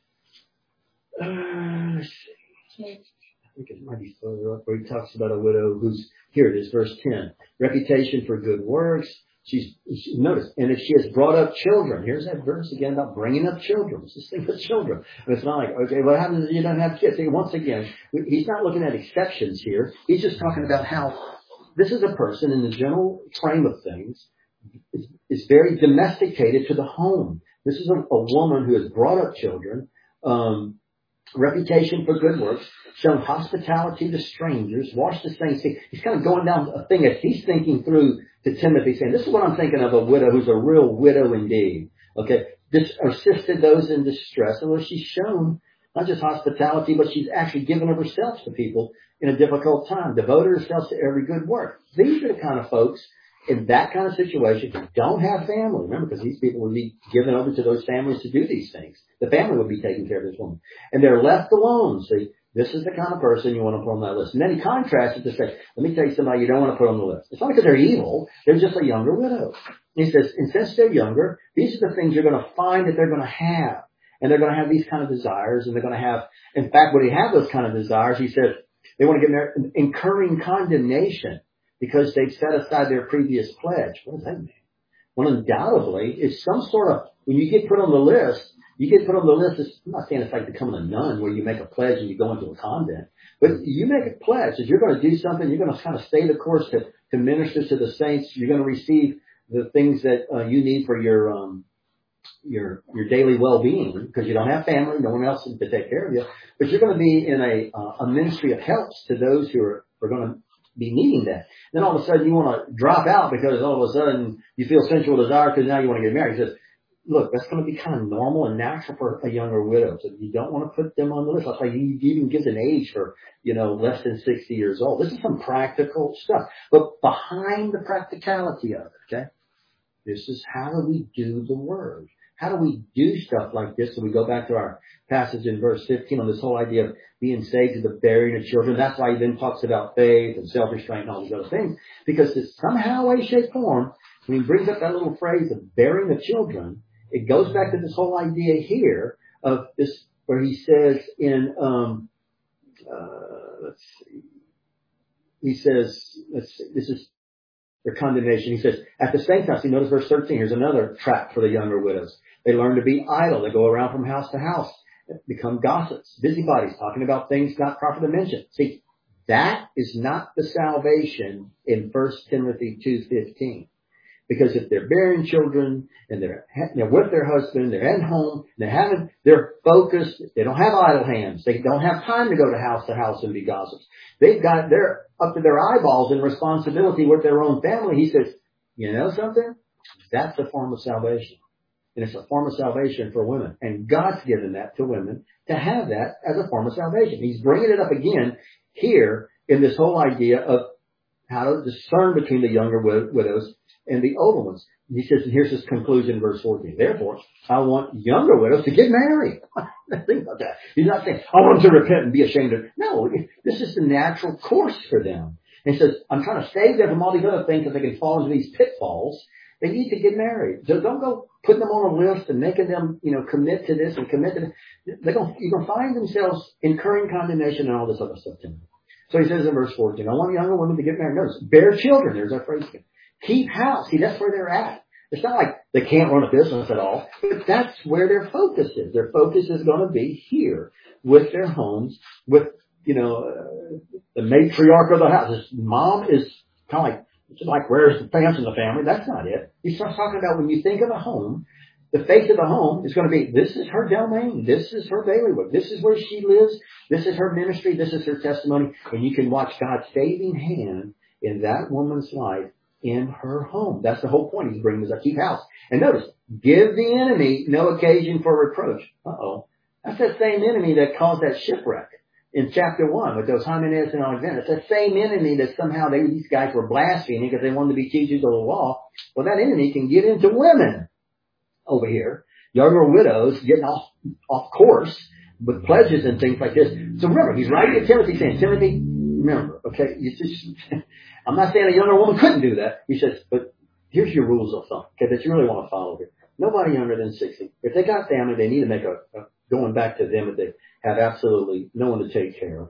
I think it might be further up where he talks about a widow who's, here it is, verse 10, reputation for good works. Notice, and if she has brought up children, here's that verse again about bringing up children. It's this thing with children. And it's not like, okay, what happens if you don't have kids? See, once again, he's not looking at exceptions here. He's just talking about how this is a person in the general frame of things is very domesticated to the home. This is a woman who has brought up children, reputation for good works, shown hospitality to strangers, washed the saints' feet. He's kind of going down a thing as he's thinking through to Timothy, saying, this is what I'm thinking of, a widow who's a real widow indeed. Okay, this assisted those in distress. And well, she's shown not just hospitality, but she's actually given of herself to people in a difficult time, devoted herself to every good work. These are the kind of folks in that kind of situation who don't have family. Remember, because these people would be given over to those families to do these things. The family would be taking care of this woman. And they're left alone. See, this is the kind of person you want to put on that list. And then he contrasts it to say, let me tell you somebody you don't want to put on the list. It's not because they're evil. They're just a younger widow. He says, and since they're younger, these are the things you're going to find that they're going to have. And they're going to have these kind of desires. And they're going to have, in fact, when they have those kind of desires, he says, they want to get married, incurring condemnation because they've set aside their previous pledge. What does that mean? Well, undoubtedly, it's some sort of, when you get put on the list, I'm not saying it's like becoming a nun where you make a pledge and you go into a convent, but you make a pledge that you're going to do something, you're going to kind of stay the course to minister to the saints, you're going to receive the things that you need for your daily well-being because you don't have family, no one else to take care of you, but you're going to be in a ministry of helps to those who are going to be needing that. Then all of a sudden you want to drop out because all of a sudden you feel sensual desire because now you want to get married. He says, look, that's going to be kind of normal and natural for a younger widow. So you don't want to put them on the list. That's why he even gives an age for, less than 60 years old. This is some practical stuff. But behind the practicality of it, okay, this is how do we do the word? How do we do stuff like this? So we go back to our passage in verse 15 on this whole idea of being saved to the bearing of children. That's why he then talks about faith and self-restraint and all these other things. Because it's somehow, way, shape, form, when he brings up that little phrase of bearing of children, it goes back to this whole idea here of this, where he says in, let's see, he says, this is their condemnation. He says, at the same time, see, notice verse 13, here's another trap for the younger widows. They learn to be idle. They go around from house to house, become gossips, busybodies, talking about things not proper to mention. See, that is not the salvation in 1 Timothy 2:15. Because if they're bearing children and they're with their husband, they're at home, they're focused, they don't have idle hands, they don't have time to go to house and be gossips. They're up to their eyeballs in responsibility with their own family. He says, you know something? That's a form of salvation. And it's a form of salvation for women. And God's given that to women to have that as a form of salvation. He's bringing it up again here in this whole idea of how to discern between the younger widows and the older ones. He says, and here's his conclusion in verse 14. Therefore, I want younger widows to get married. Think about that. He's not saying, I want them to repent and be ashamed of it. No, this is the natural course for them. And he says, I'm trying to save them from all these other things that they can fall into these pitfalls. They need to get married. So don't go putting them on a list and making them, commit to this and commit to that. You're going to find themselves incurring condemnation and all this other stuff. So he says in verse 14, I want younger women to get married. Notice, bear children. There's our phrase again. Keep house. See, that's where they're at. It's not like they can't run a business at all, but that's where their focus is. Their focus is going to be here with their homes, with, the matriarch of the house. His mom is kind of like where's the fence in the family? That's not it. He starts talking about when you think of a home, the face of the home is going to be, this is her domain. This is her bailiwick. This is where she lives. This is her ministry. This is her testimony. And you can watch God's saving hand in that woman's life in her home. That's the whole point. He's bringing this up. Keep house. And notice, give the enemy no occasion for reproach. That's that same enemy that caused that shipwreck in chapter 1 with those Hymenaeus and Alexander. It's that same enemy that somehow these guys were blaspheming because they wanted to be teachers of the law. Well, that enemy can get into women over here. Younger widows getting off course with pledges and things like this. So remember, he's writing to Timothy saying, Timothy, remember, okay, I'm not saying a younger woman couldn't do that. He says, but here's your rules of thumb, okay, that you really want to follow here. Nobody younger than 60. If they got family, they need to make going back to them if they have absolutely no one to take care of.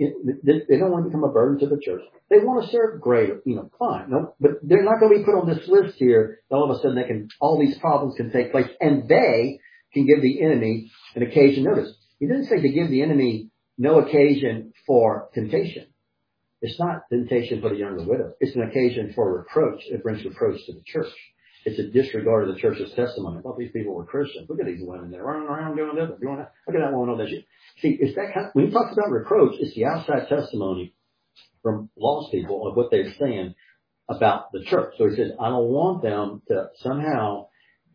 They don't want to become a burden to the church. They want to serve, great, fine. No, but they're not going to be put on this list here. All of a sudden all these problems can take place and they can give the enemy an occasion. Notice, he didn't say to give the enemy no occasion for temptation. It's not temptation for the younger widow. It's an occasion for reproach. It brings reproach to the church. It's a disregard of the church's testimony. I thought these people were Christians. Look at these women. They're running around doing this, doing that. Look at that woman, all that shit. See, it's that kind when he talks about reproach, it's the outside testimony from lost people of what they're saying about the church. So he says, I don't want them to somehow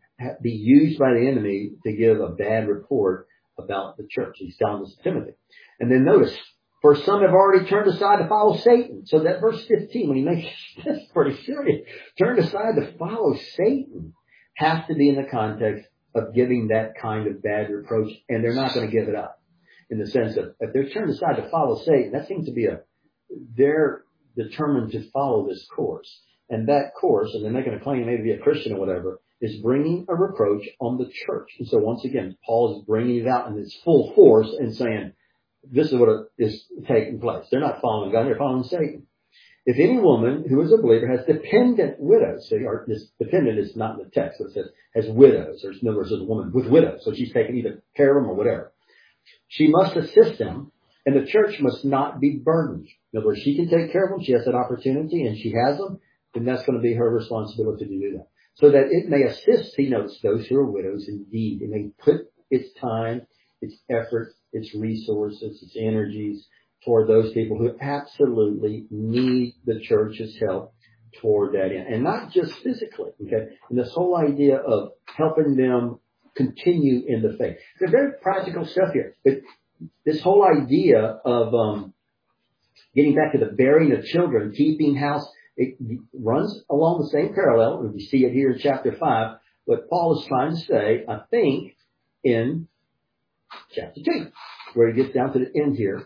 be used by the enemy to give a bad report about the church. He's telling this to Timothy. And then notice, for some have already turned aside to follow Satan. So that verse 15, when he makes this pretty serious, turned aside to follow Satan has to be in the context of giving that kind of bad reproach, and they're not going to give it up. In the sense of, if they're turned aside to follow Satan, that seems to be they're determined to follow this course. And that course, and they're making a claim maybe to be a Christian or whatever, is bringing a reproach on the church. And so once again, Paul is bringing it out in its full force and saying, this is what is taking place. They're not following God, they're following Satan. If any woman who is a believer has dependent widows, or this dependent is not in the text, so it says has widows, or in other words, there's a woman with widows, so she's taking either care of them or whatever. She must assist them, and the church must not be burdened. In other words, she can take care of them, she has that opportunity, and she has them, then that's going to be her responsibility to do that. So that it may assist, he notes, those who are widows indeed. It may put its time, its effort, its resources, its energies toward those people who absolutely need the church's help toward that end, and not just physically, okay? And this whole idea of helping them continue in the faith. It's very practical stuff here. But this whole idea of getting back to the bearing of children, keeping house, it runs along the same parallel. We see it here in chapter 5. What Paul is trying to say, I think, in chapter 2, where he gets down to the end here,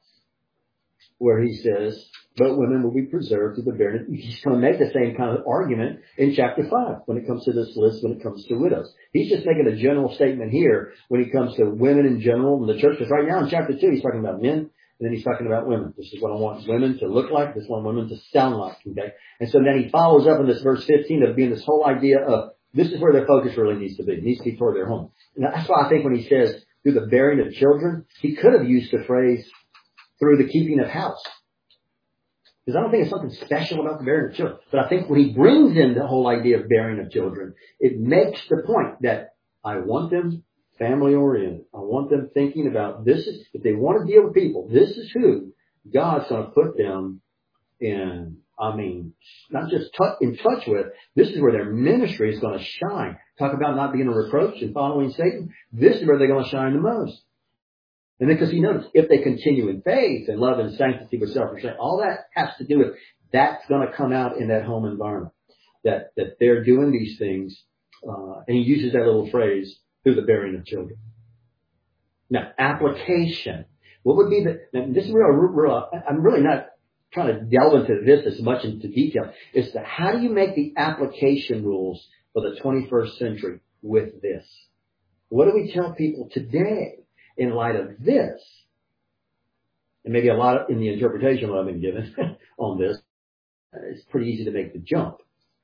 where he says, but women will be preserved to the bearing. He's going to make the same kind of argument in chapter 5 when it comes to this list, when it comes to widows. He's just making a general statement here when it comes to women in general in the church. Because right now in chapter 2, he's talking about men, and then he's talking about women. This is what I want women to look like. This is what I want women to sound like. Okay? And so then he follows up in this verse 15 of being this whole idea of this is where their focus really needs to be. It needs to be toward their home. And that's why I think when he says through the bearing of children, he could have used the phrase through the keeping of house. Because I don't think it's something special about the bearing of children. But I think when he brings in the whole idea of bearing of children, it makes the point that I want them family oriented. I want them thinking about this is, if they want to deal with people, this is who God's going to put them in. I mean, not just in touch with, this is where their ministry is going to shine. Talk about not being a reproach and following Satan. This is where they're going to shine the most. And then because he knows if they continue in faith and love and sanctity with self-restraint, all that has to do with that's going to come out in that home environment. That they're doing these things, and he uses that little phrase, through the bearing of children. Now, application. What would be this is real, I'm really not trying to delve into this as much into detail. It's how do you make the application rules for the 21st century with this? What do we tell people today in light of this? And maybe a lot in the interpretation that I've been given on this, it's pretty easy to make the jump.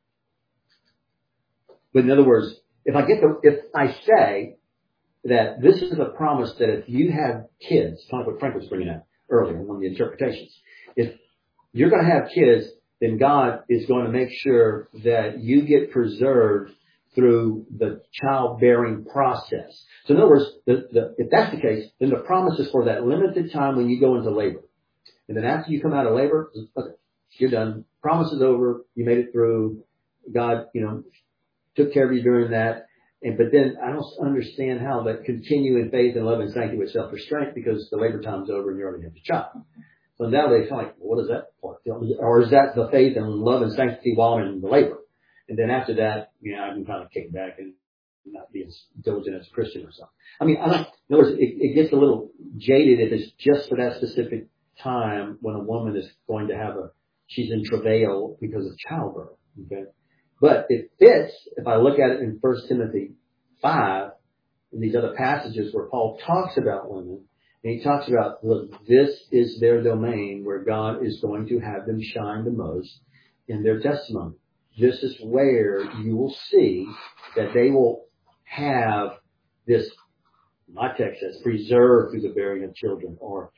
But in other words, if I say that this is a promise that if you have kids, kind of what Frank was bringing up earlier in one of the interpretations, if you're going to have kids, then God is going to make sure that you get preserved through the childbearing process. So in other words, if that's the case, then the promise is for that limited time when you go into labor. And then after you come out of labor, okay, you're done. Promise is over. You made it through. God, took care of you during that. But then I don't understand how that continue in faith and love and sanctity with self-restraint because the labor time's over and you already have the child. So now they kind of like, well, what is that for? Or is that the faith and love and sanctity while I'm in the labor? And then after that, I can kind of kick back and not be as diligent as a Christian or something. I mean, in other words, it gets a little jaded if it's just for that specific time when a woman is going to she's in travail because of childbirth. Okay. But it fits if I look at it in 1 Timothy 5 and these other passages where Paul talks about women. And he talks about, look, this is their domain where God is going to have them shine the most in their testimony. This is where you will see that they will have this, my text says, preserved through the bearing of children. Or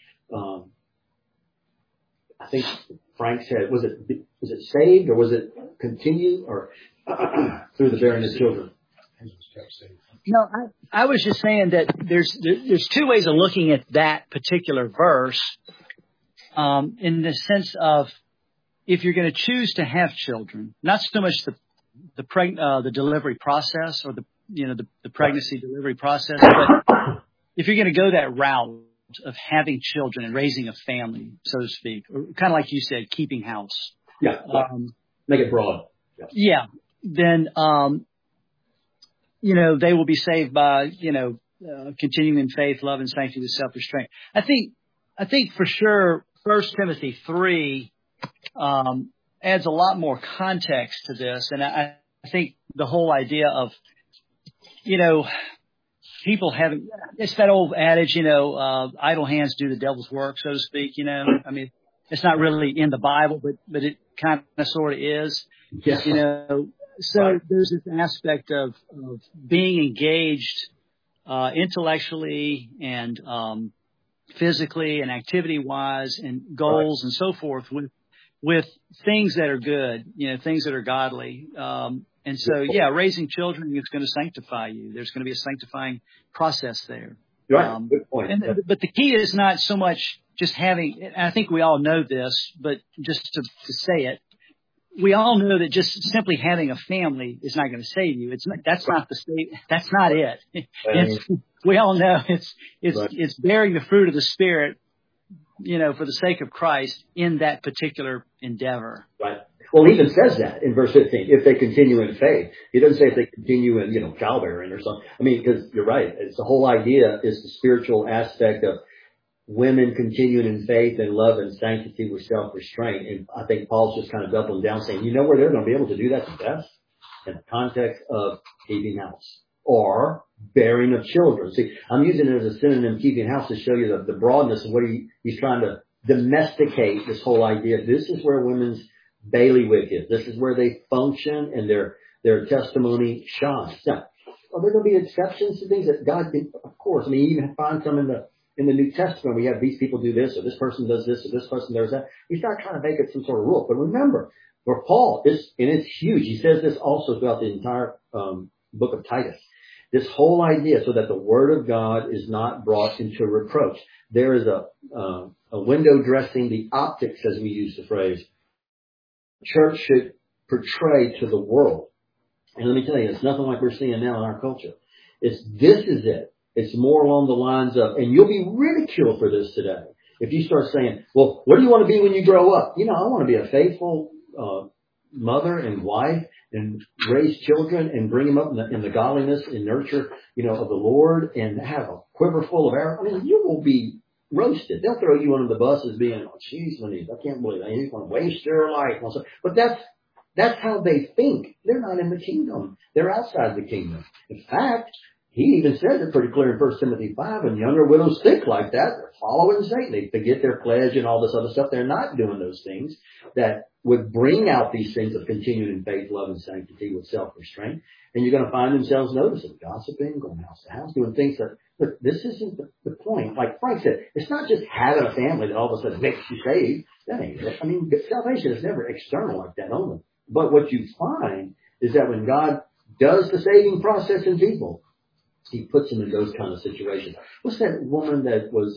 I think Frank said, was it saved or was it continued or through the bearing of children? No, I was just saying that there's two ways of looking at that particular verse, in the sense of if you're going to choose to have children, not so much the delivery process or the pregnancy delivery process, but if you're going to go that route of having children and raising a family, so to speak, or kind of like you said, keeping house. Yeah. Make it broad. Yeah. Then, they will be saved by, continuing in faith, love, and sanctity with self-restraint. I think for sure 1 Timothy 3 adds a lot more context to this. And I think the whole idea of, people having, it's that old adage, idle hands do the devil's work, so to speak, I mean, it's not really in the Bible, but it kind of sort of is, So right. There's this aspect of being engaged intellectually and physically and activity-wise and goals and so forth with things that are good, things that are godly. And so, raising children is going to sanctify you. There's going to be a sanctifying process there. Right. Good point. But the key is not so much just having, and I think we all know this, but just to say it, we all know that just simply having a family is not going to save you. That's not it. We all know it's bearing the fruit of the Spirit, for the sake of Christ in that particular endeavor. Right. Well, he even says that in verse 15, if they continue in faith. He doesn't say if they continue in, childbearing or something. I mean, because you're right. It's the whole idea is the spiritual aspect of women continuing in faith and love and sanctity with self-restraint. And I think Paul's just kind of doubling down saying, where they're going to be able to do that the best? In the context of keeping house or bearing of children. See, I'm using it as a synonym, keeping house, to show you the broadness of what he's trying to domesticate this whole idea. This is where women's bailiwick is. This is where they function and their testimony shines. Now, are there going to be exceptions to things that God did? Of course. I mean, you even find some in the New Testament. We have these people do this, or this person does this, or this person does that. He's not trying to make it some sort of rule. But remember, for Paul, and it's huge. He says this also throughout the entire book of Titus. This whole idea so that the word of God is not brought into reproach. There is a window dressing the optics, as we use the phrase, church should portray to the world. And let me tell you, it's nothing like we're seeing now in our culture. This is it. It's more along the lines of, and you'll be ridiculed for this today. If you start saying, well, what do you want to be when you grow up? I want to be a faithful mother and wife and raise children and bring them up in the godliness and nurture, of the Lord, and have a quiver full of arrows. I mean, you will be roasted. They'll throw you under the bus as being, geez, I can't believe that. He's going to waste your life. But that's how they think. They're not in the kingdom. They're outside the kingdom. In fact, he even says it pretty clear in 1 Timothy 5, and younger widows think like that. They're following Satan. They forget their pledge and all this other stuff. They're not doing those things that would bring out these things of continuing in faith, love, and sanctity with self-restraint. And you're going to find themselves noticing, gossiping, going house to house, doing things that, look, this isn't the point. Like Frank said, it's not just having a family that all of a sudden makes you saved. That ain't it. I mean, salvation is never external like that only. But what you find is that when God does the saving process in people, he puts them in those kind of situations. What's that woman that was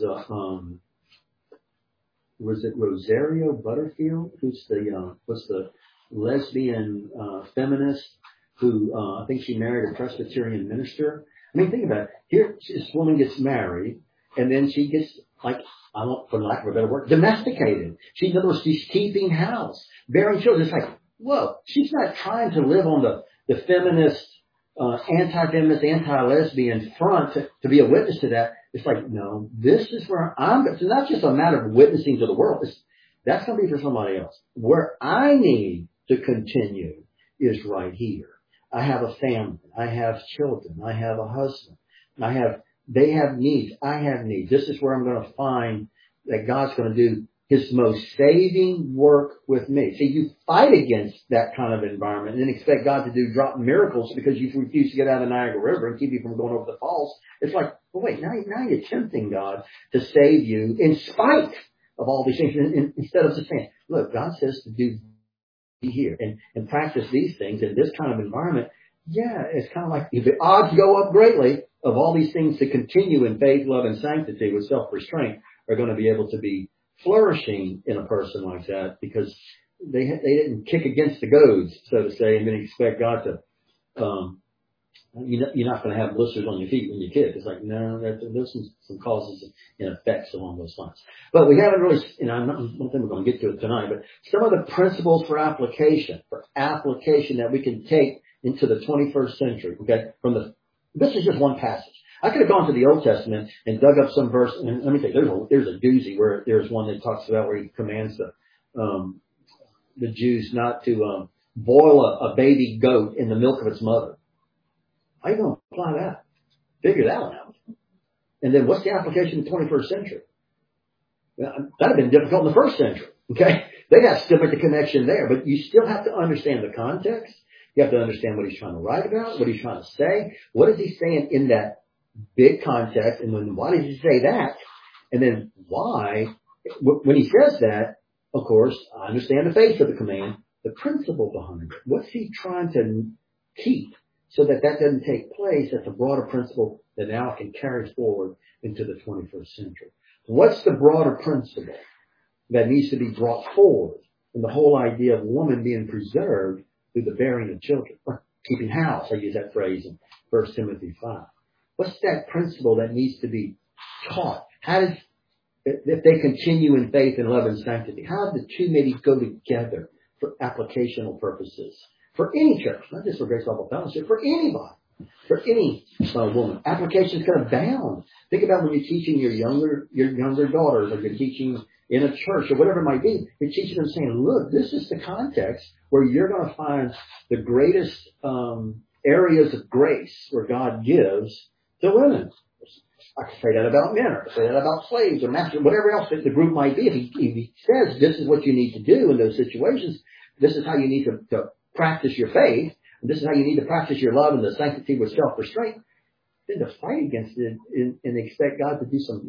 it Rosario Butterfield? Who's the lesbian feminist who I think she married a Presbyterian minister? I mean, think about it. Here, this woman gets married, and then she gets, for lack of a better word, domesticated. In other words, she's keeping house, bearing children. It's like, whoa, she's not trying to live on the feminist, anti-feminist, anti-lesbian front to be a witness to that. It's like, no, this is where it's not just a matter of witnessing to the world. That's going to be for somebody else. Where I need to continue is right here. I have a family. I have children. I have a husband. They have needs. I have needs. This is where I'm going to find that God's going to do his most saving work with me. See, you fight against that kind of environment and then expect God to drop miracles because you refuse to get out of the Niagara River and keep you from going over the falls. It's like, well, wait, now you're tempting God to save you in spite of all these things. And instead of just saying, look, God says to do here and practice these things in this kind of environment. Yeah, it's kind of like the odds go up greatly of all these things to continue in faith, love, and sanctity with self-restraint are going to be able to be flourishing in a person like that because they didn't kick against the goads, so to say, and then expect God to, you're not going to have blisters on your feet when you kick. It's like, no, there's some causes and effects along those lines. But we haven't really, I don't think we're going to get to it tonight, but some of the principles for application that we can take into the 21st century, okay, this is just one passage. I could have gone to the Old Testament and dug up some verse, and let me tell you, there's a doozy where there's one that talks about where he commands the Jews not to boil a baby goat in the milk of its mother. How are you going to apply that? Figure that one out. And then what's the application in the 21st century? Well, that'd have been difficult in the first century, okay? They'd have to still make the connection there, but you still have to understand the context. You have to understand what he's trying to write about, what he's trying to say. What is he saying in that big context? And then why did he say that? And then why, when he says that, of course, I understand the face of the command, the principle behind it. What's he trying to keep so that doesn't take place? That's a broader principle that now can carry forward into the 21st century. What's the broader principle that needs to be brought forward and the whole idea of woman being preserved through the bearing of children, or keeping house. I use that phrase in 1 Timothy 5. What's that principle that needs to be taught? How does, if they continue in faith and love and sanctity, how do the two maybe go together for applicational purposes? For any church, not just for Grace Bible Fellowship, for anybody, for any woman. Application is going to abound. Think about when you're teaching your younger daughters, or you're teaching in a church, or whatever it might be. You're teaching them, saying, look, this is the context where you're going to find the greatest areas of grace where God gives to women. I can say that about men, or I can say that about slaves or masters, whatever else that the group might be. If he says this is what you need to do in those situations, this is how you need to practice your faith, and this is how you need to practice your love and the sanctity with self-restraint, then to fight against it and expect God to do some,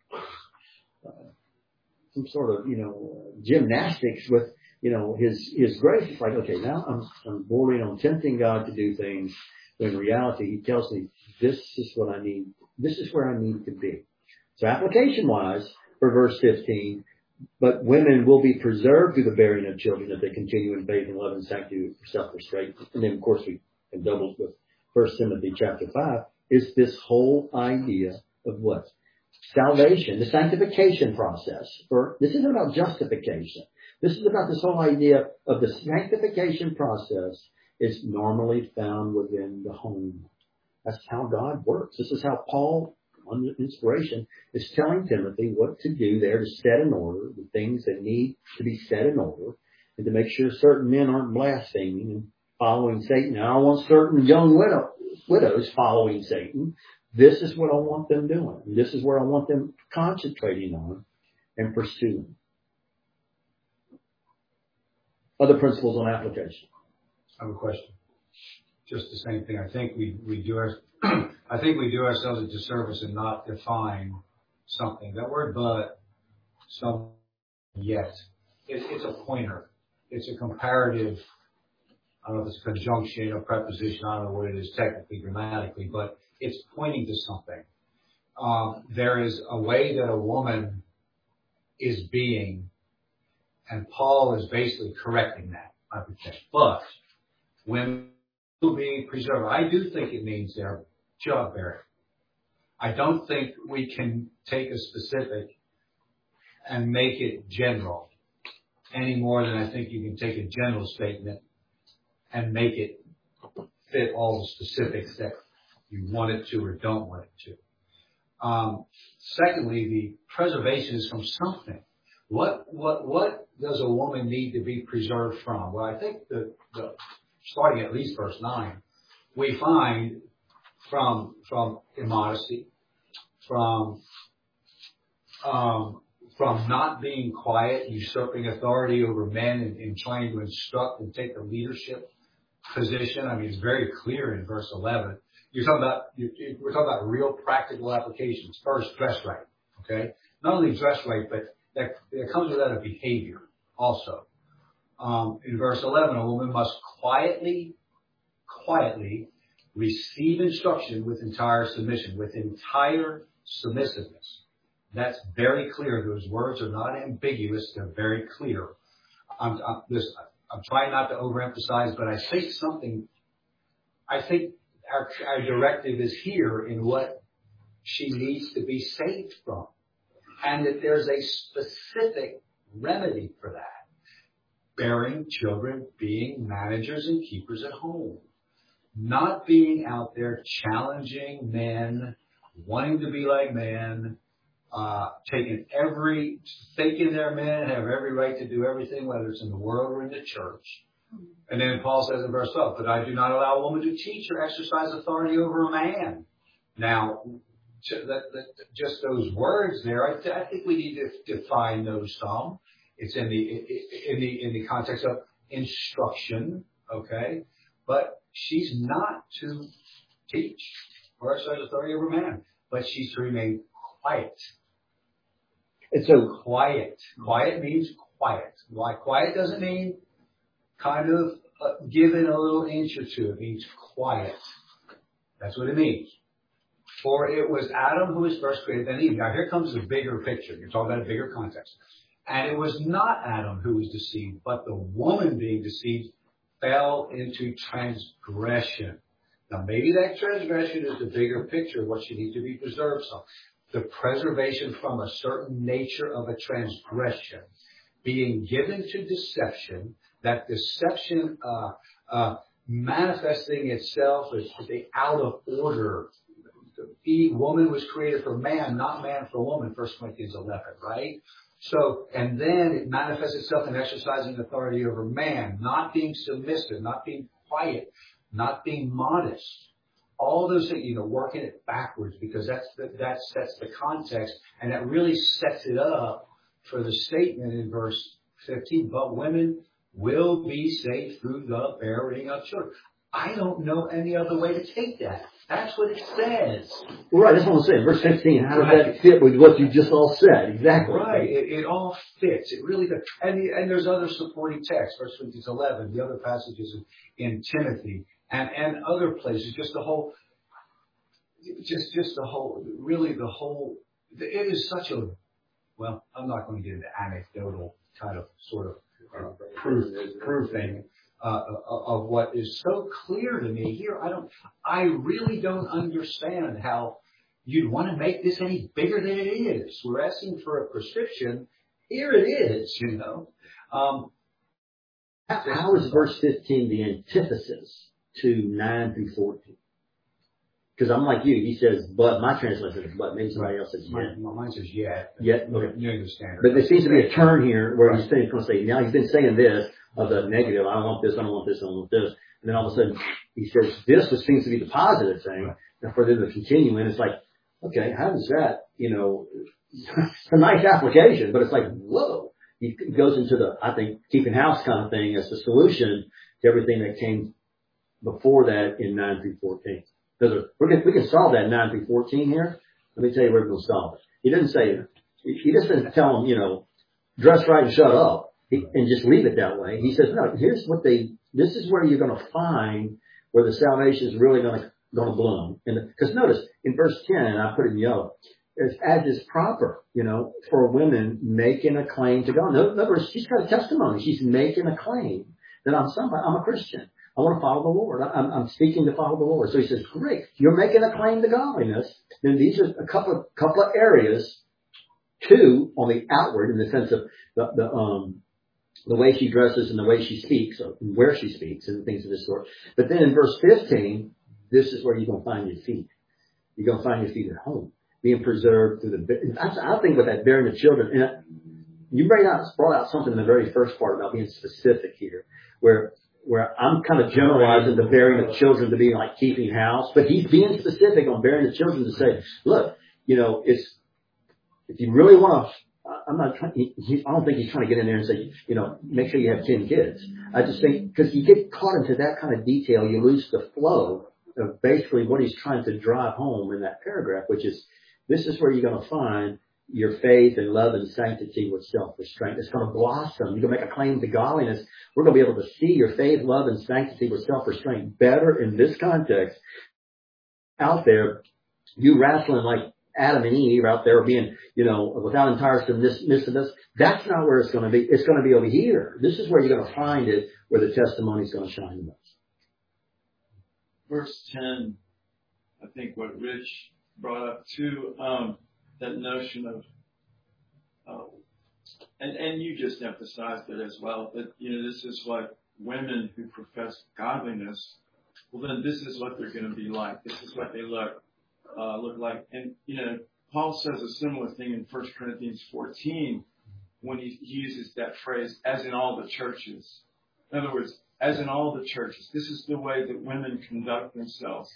some sort of, gymnastics with, his grace. It's like, okay, now I'm bordering on tempting God to do things. When in reality, he tells me, this is what I need. This is where I need to be. So application-wise, for verse 15, but women will be preserved through the bearing of children if they continue in faith and love and sanctity with self-restraint. And then, of course, we can double with 1 Timothy chapter 5, is this whole idea of what? Salvation, the sanctification process. This isn't about justification. This is about this whole idea of the sanctification process is normally found within the home. That's how God works. This is how Paul, under inspiration, is telling Timothy what to do there to set in order the things that need to be set in order, and to make sure certain men aren't blaspheming and following Satan. Now, I don't want certain young widows following Satan. This is what I want them doing. This is where I want them concentrating on and pursuing. Other principles on application. I have a question. Just the same thing. I think we do ourselves a disservice and not define something. That word "but," some yet. It's a pointer. It's a comparative. I don't know if it's a conjunction or preposition. I don't know what it is technically, grammatically, but it's pointing to something. There is a way that a woman is being, and Paul is basically correcting that, I would think. But women will be preserved. I do think it means they're childbearing. I don't think we can take a specific and make it general any more than I think you can take a general statement and make it fit all the specifics that you want it to or don't want it to. Secondly, the preservation is from something. What does a woman need to be preserved from? Well, I think the starting at least verse 9, we find from immodesty, from not being quiet, usurping authority over men and trying to instruct and take a leadership position. I mean, it's very clear in verse 11. We're talking about real practical applications. First, dress right. Okay, not only dress right, but that comes with that a behavior also. In verse 11, a woman must quietly receive instruction with entire submission, with entire submissiveness. That's very clear. Those words are not ambiguous. They're very clear. I'm trying not to overemphasize, but I think our directive is here in what she needs to be saved from, and that there's a specific remedy for that. Bearing children, being managers and keepers at home, not being out there challenging men, wanting to be like men, thinking they're men, have every right to do everything, whether it's in the world or in the church. And then Paul says in verse 12, but I do not allow a woman to teach or exercise authority over a man. Now, just those words there, I think we need to define those some. It's in the context of instruction, okay? But she's not to teach or exercise authority over man, but she's to remain quiet. And so quiet. Quiet means quiet. Why quiet doesn't mean kind of given a little inch or two. It means quiet. That's what it means. For it was Adam who was first created, then Eve. Now here comes the bigger picture. You're talking about a bigger context. And it was not Adam who was deceived, but the woman being deceived fell into transgression. Now, maybe that transgression is the bigger picture of what should need to be preserved. So the preservation from a certain nature of a transgression, being given to deception, that deception manifesting itself as the out of order. Woman was created for man, not man for woman, 1 Corinthians 11, right? So, and then it manifests itself in exercising authority over man, not being submissive, not being quiet, not being modest. All those things, working it backwards, because that sets the context, and that really sets it up for the statement in verse 15. But women will be saved through the bearing of children. I don't know any other way to take that. That's what it says. Well, right, that's what I'm saying. Verse 15, how does that fit with what you just all said? Exactly. Right. It all fits. It really does. And there's other supporting texts. 1 Corinthians 11, the other passages in Timothy, and other places. Just the whole, really the whole, it is such a, well, I'm not going to get into anecdotal kind of sort of proofing of what is so clear to me here. I really don't understand how you'd want to make this any bigger than it is. We're asking for a prescription. Here it is, How is verse 15 the antithesis to 9 through 14? Because I'm like you. He says, but. My translation is but. Maybe somebody else says yet. Mine says yet. Yet. Okay. New English Standard. But there seems to be a turn here where he's going to say, now he's been saying this of the negative. I don't want this. I don't want this. I don't want this. And then all of a sudden he says this, which seems to be the positive thing. Right. And for them to continue, and it's like, okay, how does that, it's a nice application, but it's like, whoa. He goes into the, I think, keeping house kind of thing as the solution to everything that came before that in 9 through 14. We can solve that 9 through 14 here. Let me tell you where we're going to solve it. He doesn't say, he doesn't tell them, dress right and shut up and just leave it that way. He says, no, this is where you're going to find where the salvation is really going to bloom. Because notice in verse 10, and I put it in yellow, as is proper, for women making a claim to God. In other words, she's got a testimony. She's making a claim that I'm a Christian. I want to follow the Lord. I'm seeking to follow the Lord. So he says, great, you're making a claim to godliness. Then these are a couple of areas, two on the outward in the sense of the way she dresses and the way she speaks, or where she speaks and things of this sort. But then in verse 15, this is where you're going to find your feet. You're going to find your feet at home, being preserved through the. I think with that bearing of children, and you brought out something in the very first part about being specific here, where I'm kind of generalizing the bearing of children to be like keeping house, but he's being specific on bearing the children to say, look, if you really want to, I don't think he's trying to get in there and say, make sure you have 10 kids. I just think, because you get caught into that kind of detail, you lose the flow of basically what he's trying to drive home in that paragraph, which is, this is where you're going to find your faith and love and sanctity with self-restraint. It's going to blossom. You're going to make a claim to godliness. We're going to be able to see your faith, love, and sanctity with self-restraint better in this context. Out there, you wrestling like Adam and Eve out there being, without entire submissiveness. That's not where it's going to be. It's going to be over here. This is where you're going to find it, where the testimony is going to shine the most. Verse 10, I think what Rich brought up too, that notion of, and you just emphasized it as well, that, this is what women who profess godliness, well then this is what they're going to be like. This is what they look like. And, Paul says a similar thing in 1 Corinthians 14 when he uses that phrase, as in all the churches. In other words, as in all the churches, this is the way that women conduct themselves.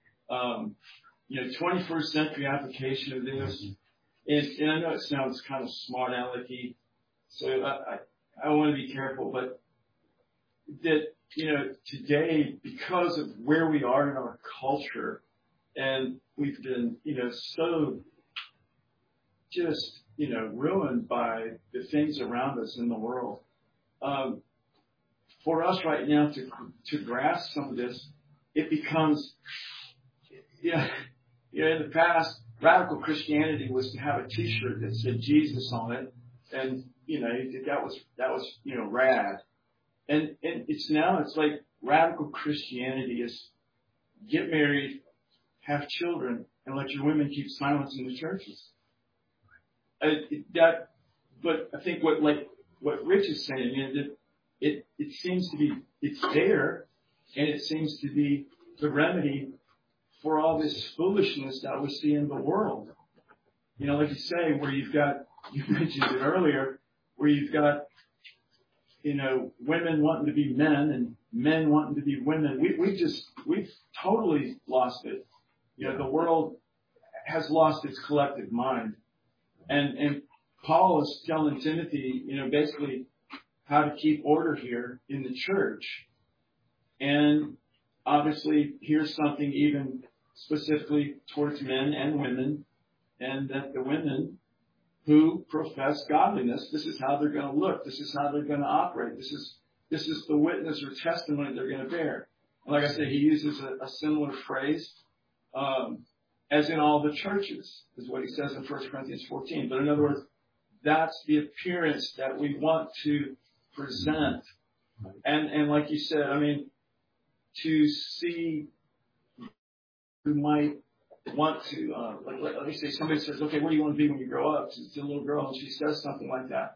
21st century application of this. And I know it sounds kind of smart alecky, so I want to be careful, but that, today, because of where we are in our culture, and we've been, so just, ruined by the things around us in the world. For us right now to grasp some of this, it becomes, in the past, radical Christianity was to have a T-shirt that said Jesus on it, and that was, rad. And it's like radical Christianity is get married, have children, and let your women keep silence in the churches. But I think what Rich is saying, it seems to be, it's there, and it seems to be the remedy for all this foolishness that we see in the world. Like you say, where you mentioned it earlier, where you've got, women wanting to be men and men wanting to be women. We've totally lost it. The world has lost its collective mind. And Paul is telling Timothy, basically how to keep order here in the church. And obviously here's something even specifically towards men and women, and that the women who profess godliness, this is how they're going to look. This is how they're going to operate. This is the witness or testimony they're going to bear. And like I said, he uses a similar phrase, as in all the churches, is what he says in 1 Corinthians 14. But in other words, that's the appearance that we want to present. And like you said, to see who might want to, let me say, somebody says, okay, what do you want to be when you grow up? It's a little girl, and she says something like that.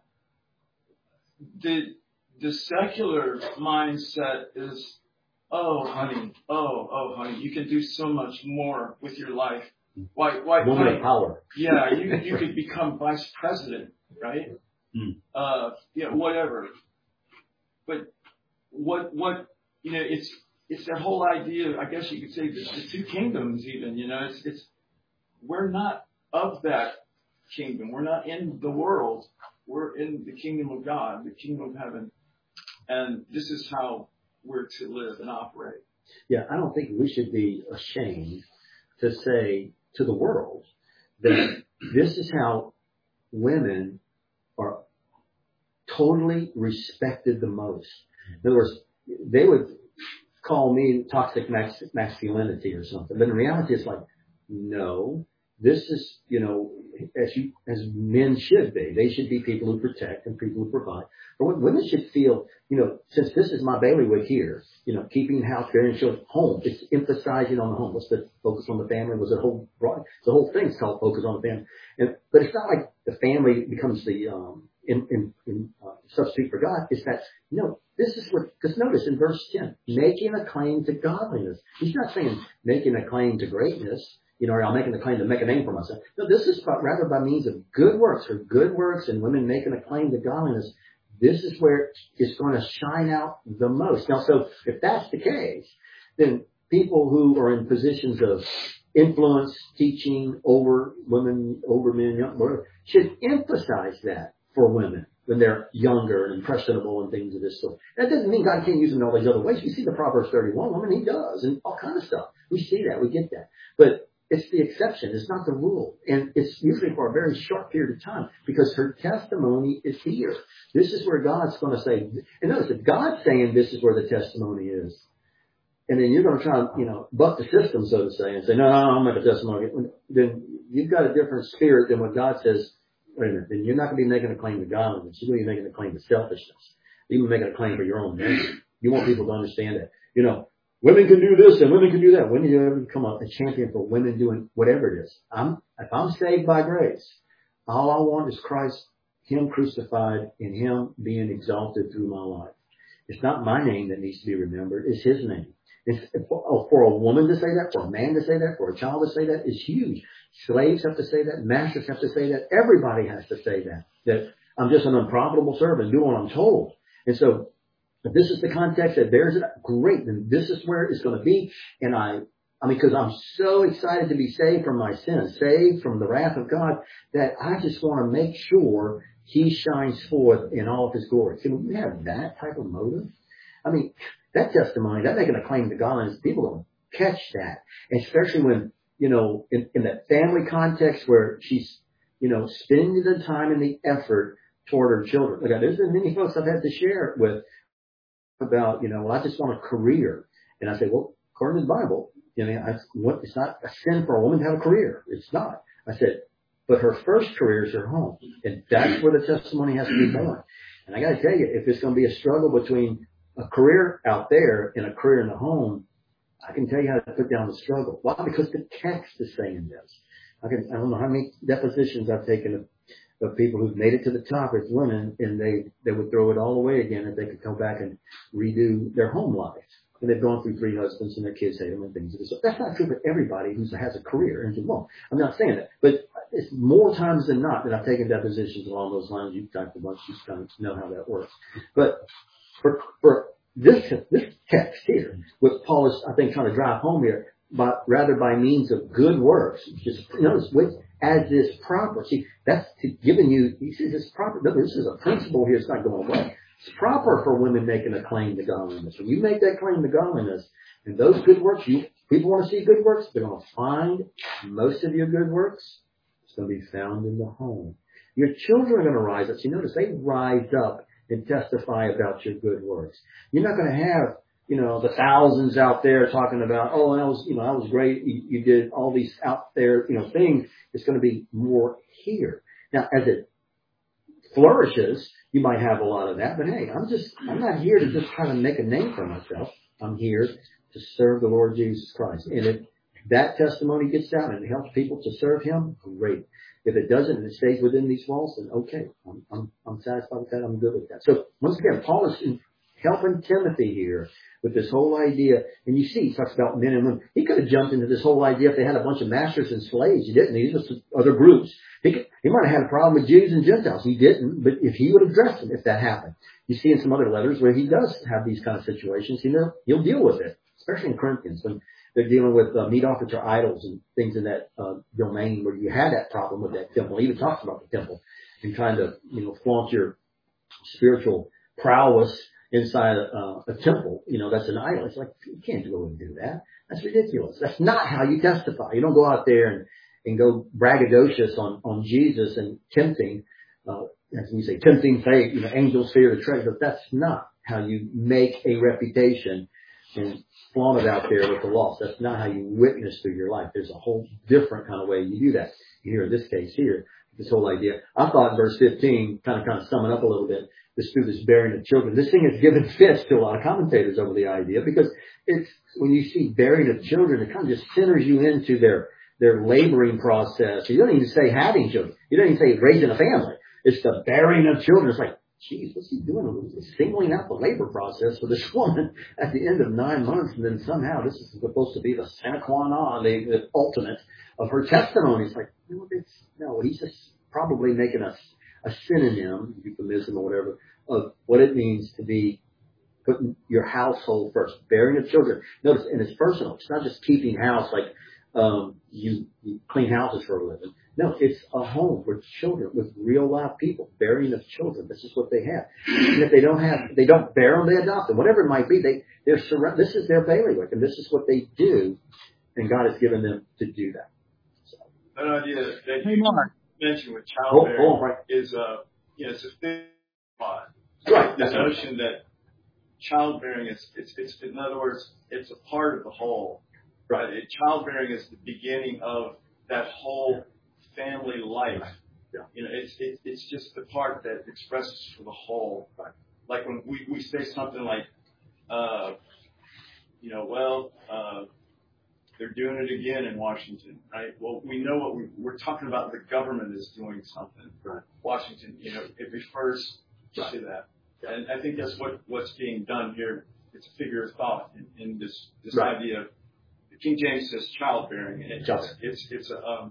The secular mindset is, oh, honey, you can do so much more with your life. Why, woman of power. Yeah, you could become vice president, right? Whatever. But what, it's that whole idea, I guess you could say the two kingdoms even, it's, we're not of that kingdom. We're not in the world. We're in the kingdom of God, the kingdom of heaven. And this is how we're to live and operate. Yeah, I don't think we should be ashamed to say to the world that this is how women are totally respected the most. In other words, they would call me toxic masculinity or something, but in reality it's like, no, this is, as men should be. They should be people who protect and people who provide. But women should feel, since this is my bailiwick here, keeping the house, bearing children, home, it's emphasizing on the home. What's the focus on the family? Was the whole thing's called focus on the family. But it's not like the family becomes the, substitute for God. It's that, this is what, because notice in verse 10, making a claim to godliness. He's not saying making a claim to greatness, or I'm making a claim to make a name for myself. No, this is rather by means of good works, and women making a claim to godliness. This is where it's going to shine out the most. Now, so if that's the case, then people who are in positions of influence, teaching over women, over men, whatever, should emphasize that for women when they're younger and impressionable and things of this sort. That doesn't mean God can't use them in all these other ways. We see the Proverbs 31 woman, he does, and all kinds of stuff. We see that, we get that. But it's the exception. It's not the rule. And it's usually for a very short period of time because her testimony is here. This is where God's going to say, and notice that God's saying this is where the testimony is. And then you're going to try and, buck the system, so to say, and say, no, I'm not a testimony. Then you've got a different spirit than what God says. Wait a minute. Then you're not going to be making a claim to godliness. You're going to be making a claim to selfishness. You're making a claim for your own nation. You want people to understand that. Women can do this and women can do that. When do you ever become a champion for women doing whatever it is? If I'm saved by grace, all I want is Christ, Him crucified, and Him being exalted through my life. It's not my name that needs to be remembered. It's His name. For a woman to say that, for a man to say that, for a child to say that is huge. Slaves have to say that. Masters have to say that. Everybody has to say that. That I'm just an unprofitable servant doing what I'm told. And so, if this is the context that bears it, great. Then this is where it's going to be. And because I'm so excited to be saved from my sins, saved from the wrath of God, that I just want to make sure He shines forth in all of His glory. Can we have that type of motive? That testimony, that making a claim to godliness, people don't catch that. And especially when, in that family context where she's, spending the time and the effort toward her children. Look, there's been many folks I've had to share with about, I just want a career. And I say, well, according to the Bible, it's not a sin for a woman to have a career. It's not. I said, but her first career is her home. And that's where the testimony has to be born. And I got to tell you, if it's going to be a struggle between a career out there and a career in the home, I can tell you how to put down the struggle. Why? Because the text is saying this. I don't know how many depositions I've taken of people who've made it to the top as women, and they would throw it all away again if they could come back and redo their home life. And they've gone through 3 husbands and their kids hate them and things. So that's not true for everybody who has a career and is involved. I'm not saying that, but it's more times than not that I've taken depositions along those lines. You've typed a bunch, you kind of know how that works. But for this text here, what Paul is, I think, trying to drive home here, but rather by means of good works, just notice as is proper. See, that's giving you. He says it's proper. No, this is a principle here. It's not going away. It's proper for women making a claim to godliness. When you make that claim to godliness, and those good works, people want to see good works, they're going to find most of your good works. It's going to be found in the home. Your children are going to rise up. So you notice they rise up and testify about your good works. You're not going to have, the thousands out there talking about, I was great. You did all these out there, things. It's going to be more here. Now, as it flourishes, you might have a lot of that, but hey, I'm not here to just try to make a name for myself. I'm here to serve the Lord Jesus Christ. And if that testimony gets out and it helps people to serve Him, great. If it doesn't and it stays within these walls, then okay, I'm satisfied with that. I'm good with that. So once again, Paul is helping Timothy here with this whole idea. And you see, he talks about men and women. He could have jumped into this whole idea if they had a bunch of masters and slaves. He didn't. He just other groups. He might have had a problem with Jews and Gentiles. He didn't, but if he would have addressed them, if that happened. You see in some other letters where he does have these kind of situations, he'll deal with it, especially in Corinthians when they're dealing with meat offered to idols and things in that domain where you had that problem with that temple. He even talks about the temple and trying to, flaunt your spiritual prowess inside a temple. That's an idol. It's like, you can't go and do that. That's ridiculous. That's not how you testify. You don't go out there and go braggadocious on Jesus and tempting, as we say, tempting faith, angels fear to tread. But that's not how you make a reputation and flaunt it out there with the lost. That's not how you witness through your life. There's a whole different kind of way you do that. Here, in this case here, this whole idea. I thought in verse 15, kind of summing up a little bit, through this bearing of children. This thing has given fits to a lot of commentators over the idea because it's, when you see bearing of children, it kind of just centers you into their laboring process. You don't even say having children. You don't even say raising a family. It's the bearing of children. It's like, geez, what's he doing? He's singling out the labor process for this woman at the end of 9 months, and then somehow this is supposed to be the sine qua non, the ultimate of her testimony. It's like, no, he's just probably making a synonym, euphemism or whatever, of what it means to be putting your household first, bearing of children. Notice, and it's personal. It's not just keeping house like you clean houses for a living. No, it's a home with children, with real live people, bearing of children. This is what they have. And if they don't bear them, they adopt them. Whatever it might be, this is their bailiwick, and this is what they do, and God has given them to do that. So. That idea that you mentioned with childbearing is it's a big thought. Right. The notion that childbearing is in other words, it's a part of the whole. Right. Childbearing is the beginning of that whole family life. Yeah. It's just the part that expresses for the whole. Right. Like when we say something like, they're doing it again in Washington, right? Well, we know what we're talking about. The government is doing something. Right. Washington, it refers to that. And I think that's what's being done here. It's a figure of thought in this right. idea of the King James says childbearing, and it's a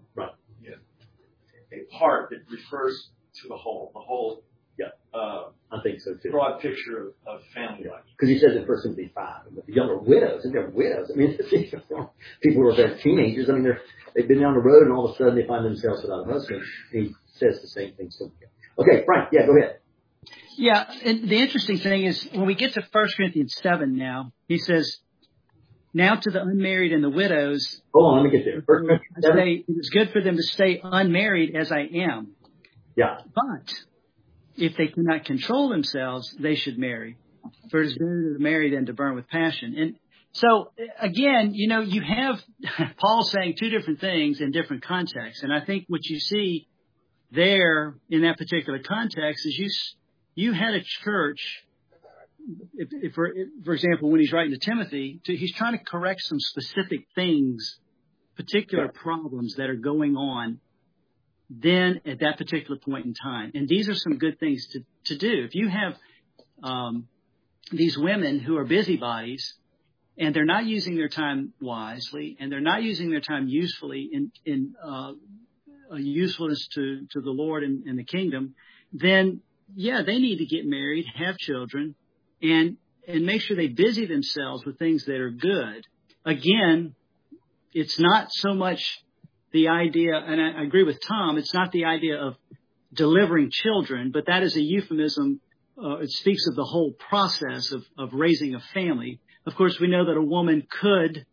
part that refers to the whole. Yeah, I think so too. Broad picture of family life. Because he says in 1 Timothy 5, but the younger widows, and they're widows. I mean, people who are their teenagers. I mean, they've been down the road, and all of a sudden they find themselves without a husband. And he says the same thing. So, okay, Frank, yeah, go ahead. Yeah, and the interesting thing is when we get to 1 Corinthians 7 now, he says, now to the unmarried and the widows. Hold on, let me get there. I say, it is good for them to stay unmarried as I am. Yeah. But if they cannot control themselves, they should marry. For it is better to marry than to burn with passion. And So again, you have Paul saying two different things in different contexts. And I think what you see there in that particular context is you had a church, if for example, when he's writing to Timothy, he's trying to correct some specific things, particular problems that are going on then at that particular point in time. And these are some good things to do. If you have these women who are busybodies, and they're not using their time wisely, and they're not using their time usefully in usefulness to the Lord and the kingdom, then they need to get married, have children, and make sure they busy themselves with things that are good. Again, it's not so much the idea, and I agree with Tom, it's not the idea of delivering children, but that is a euphemism. It speaks of the whole process of raising a family. Of course, we know that a woman could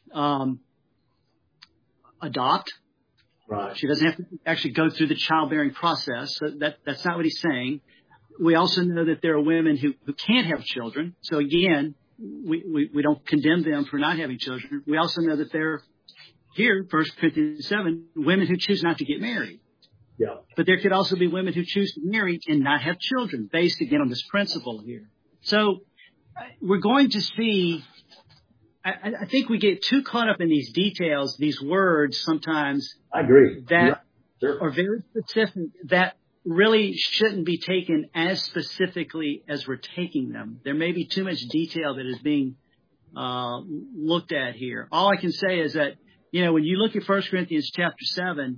adopt. Right. She doesn't have to actually go through the childbearing process. So that's not what he's saying. We also know that there are women who can't have children. So again, we don't condemn them for not having children. We also know that there are here, 1 Corinthians 7, women who choose not to get married. Yeah. But there could also be women who choose to marry and not have children, based again on this principle here. So we're going to see, I think we get too caught up in these details, these words sometimes. I agree. That Sure. are very specific, that really shouldn't be taken as specifically as we're taking them. There may be too much detail that is being looked at here. All I can say is that, when you look at 1 Corinthians chapter 7,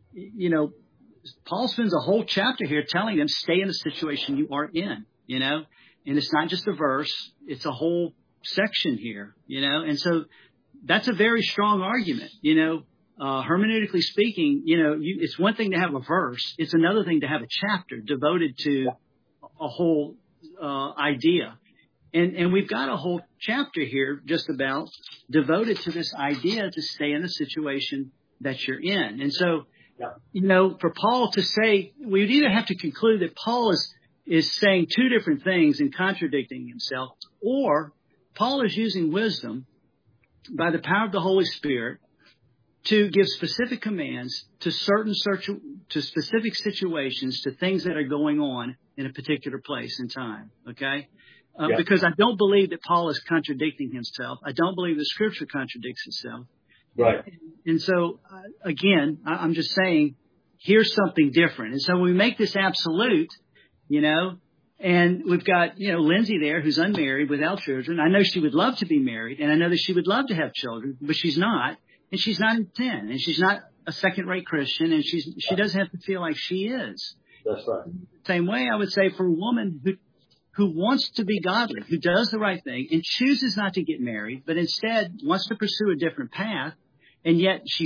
Paul spends a whole chapter here telling them, stay in the situation you are in, and it's not just a verse, it's a whole section here, and so that's a very strong argument, hermeneutically speaking, it's one thing to have a verse, it's another thing to have a chapter devoted to a whole idea. And we've got a whole chapter here just about devoted to this idea to stay in the situation that you're in. And so, for Paul to say, we would either have to conclude that Paul is saying two different things and contradicting himself, or Paul is using wisdom by the power of the Holy Spirit to give specific commands to to specific situations, to things that are going on in a particular place and time. Okay. Because I don't believe that Paul is contradicting himself. I don't believe the Scripture contradicts itself. Right. And so, again, I'm just saying, here's something different. And so we make this absolute, and we've got, Lindsay there who's unmarried without children. I know she would love to be married, and I know that she would love to have children, but she's not, and she's not in sin, and she's not a second-rate Christian, and she doesn't have to feel like she is. That's right. Same way, I would say, for a woman who wants to be godly, who does the right thing and chooses not to get married, but instead wants to pursue a different path, and yet she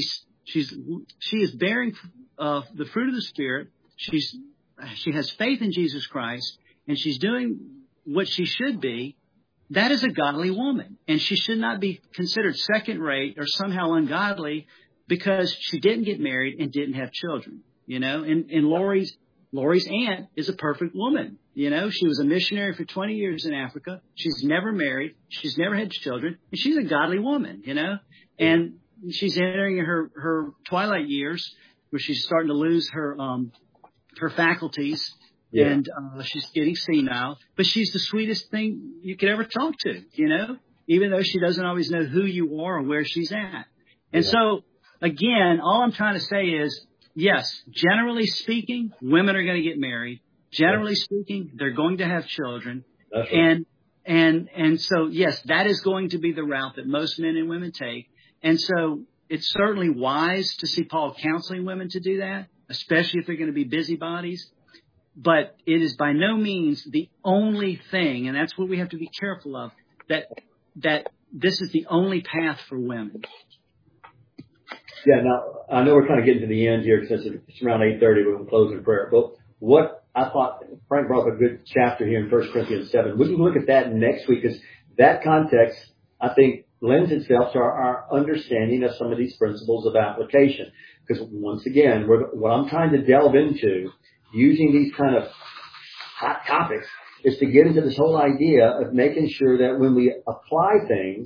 is bearing the fruit of the Spirit. She has faith in Jesus Christ, and she's doing what she should be. That is a godly woman, and she should not be considered second-rate or somehow ungodly because she didn't get married and didn't have children. And Lori's aunt is a perfect woman. She was a missionary for 20 years in Africa. She's never married. She's never had children. And she's a godly woman, and she's entering her twilight years where she's starting to lose her faculties. Yeah. And she's getting senile. But she's the sweetest thing you could ever talk to, even though she doesn't always know who you are or where she's at. And so, again, all I'm trying to say is, yes, generally speaking, women are going to get married. Generally speaking, they're going to have children. That's right. And so, yes, that is going to be the route that most men and women take. And so it's certainly wise to see Paul counseling women to do that, especially if they're going to be busybodies. But it is by no means the only thing, and that's what we have to be careful of, that this is the only path for women. Yeah, now, I know we're kind of getting to the end here since it's around 8:30. We're going to close in prayer. But what I thought, Frank brought up a good chapter here in 1 Corinthians 7. We can look at that next week because that context, I think, lends itself to our understanding of some of these principles of application. Because once again, what I'm trying to delve into, using these kind of hot topics, is to get into this whole idea of making sure that when we apply things,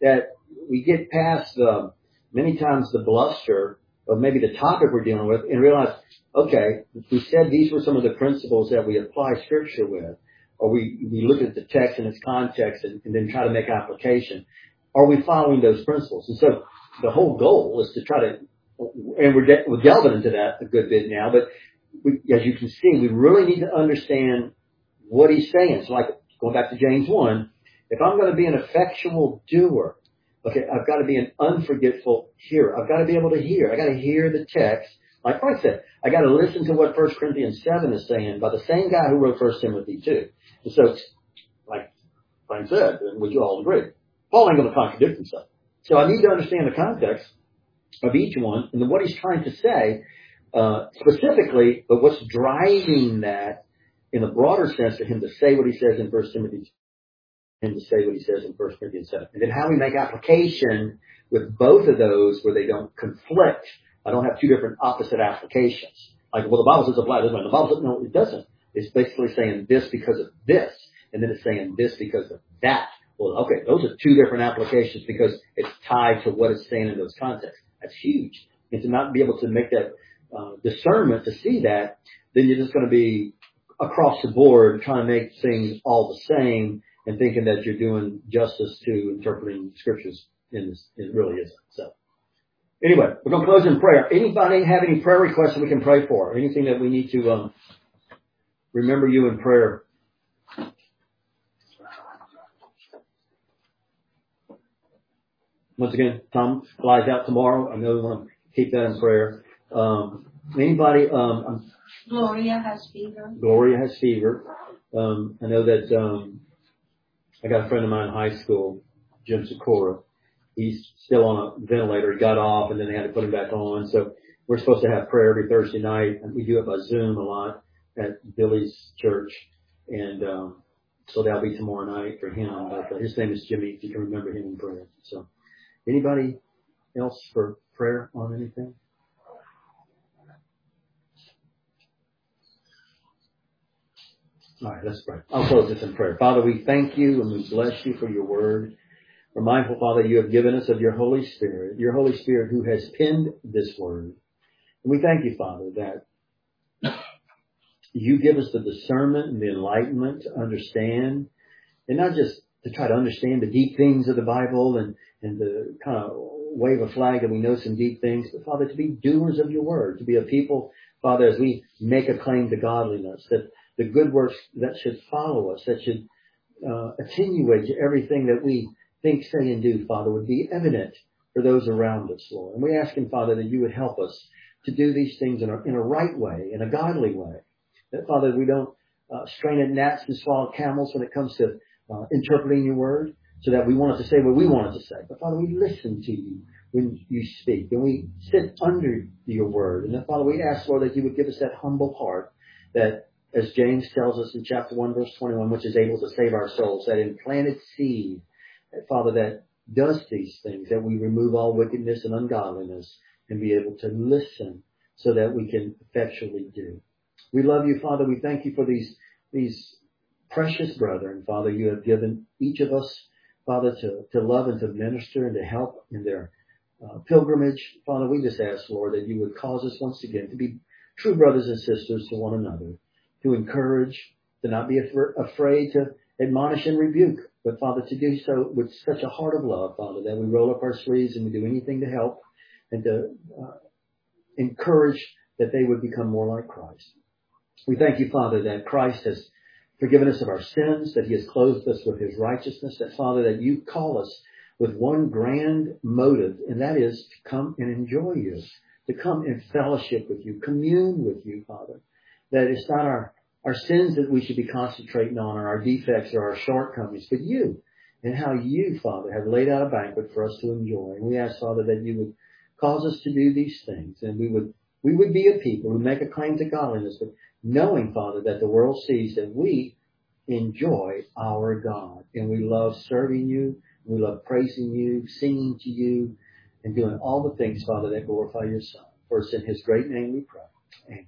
that we get past many times the bluster of maybe the topic we're dealing with and realize, okay, we said these were some of the principles that we apply scripture with, or we look at the text and its context and then try to make application. Are we following those principles? And so the whole goal is to try to, and we're delving into that a good bit now, but as you can see, we really need to understand what he's saying. So like going back to James 1, if I'm going to be an effectual doer, okay, I've got to be an unforgetful hearer. I've got to be able to hear. I got to hear the text. Like Frank said, I got to listen to what 1 Corinthians 7 is saying by the same guy who wrote 1 Timothy 2. And so, like Frank said, and would you all agree, Paul ain't going to contradict himself. So I need to understand the context of each one and then what he's trying to say specifically, but what's driving that in a broader sense for him to say what he says in 1 Timothy, him to say what he says in 1 Corinthians 7. And then how we make application with both of those where they don't conflict. I don't have two different opposite applications. Like, well, the Bible says apply this way. The Bible says, no, it doesn't. It's basically saying this because of this, and then it's saying this because of that. Well, okay, those are two different applications because it's tied to what it's saying in those contexts. That's huge. And to not be able to make that discernment to see that, then you're just going to be across the board trying to make things all the same and thinking that you're doing justice to interpreting scriptures in this. It really isn't. So anyway, we're going to close in prayer. Anybody have any prayer requests that we can pray for? Anything that we need to remember you in prayer? Once again, Tom flies out tomorrow. I know we want to keep that in prayer. Anybody? Gloria has fever. Gloria has fever. I know that I got a friend of mine in high school, Jim Sikora. He's still on a ventilator. He got off, and then they had to put him back on. So we're supposed to have prayer every Thursday night, and we do it by Zoom a lot at Billy's church. And so that'll be tomorrow night for him. But his name is Jimmy, if you can remember him in prayer. So anybody else for prayer on anything? All right, let's pray. I'll close this in prayer. Father, we thank you and we bless you for your word. We're mindful, Father, you have given us of your Holy Spirit who has penned this word. And we thank you, Father, that you give us the discernment and the enlightenment to understand, and not just to try to understand the deep things of the Bible and to kind of wave a flag that we know some deep things, but Father, to be doers of your word, to be a people, Father, as we make a claim to godliness, that the good works that should follow us, that should attenuate to everything that we think, say, and do, Father, would be evident for those around us, Lord. And we ask him, Father, that you would help us to do these things in a right way, in a godly way. That, Father, we don't strain at gnats and swallow camels when it comes to interpreting your word, so that we want it to say what we want it to say. But, Father, we listen to you when you speak, and we sit under your word. And then, Father, we ask, Lord, that you would give us that humble heart that, as James tells us in chapter 1, verse 21, which is able to save our souls, that implanted seed, Father, that does these things, that we remove all wickedness and ungodliness and be able to listen so that we can effectually do. We love you, Father. We thank you for these precious brethren, Father, you have given each of us, Father, to love and to minister and to help in their pilgrimage. Father, we just ask, Lord, that you would cause us once again to be true brothers and sisters to one another, to encourage, to not be afraid to admonish and rebuke, but, Father, to do so with such a heart of love, Father, that we roll up our sleeves and we do anything to help and to encourage that they would become more like Christ. We thank you, Father, that Christ has forgiven us of our sins, that he has clothed us with his righteousness, that, Father, that you call us with one grand motive, and that is to come and enjoy you, to come and fellowship with you, commune with you, Father. That it's not our sins that we should be concentrating on, or our defects or our shortcomings, but you and how you, Father, have laid out a banquet for us to enjoy. And we ask, Father, that you would cause us to do these things, and we would be a people who make a claim to godliness, but knowing, Father, that the world sees that we enjoy our God, and we love serving you, we love praising you, singing to you, and doing all the things, Father, that glorify your Son. For it's in his great name we pray. Amen.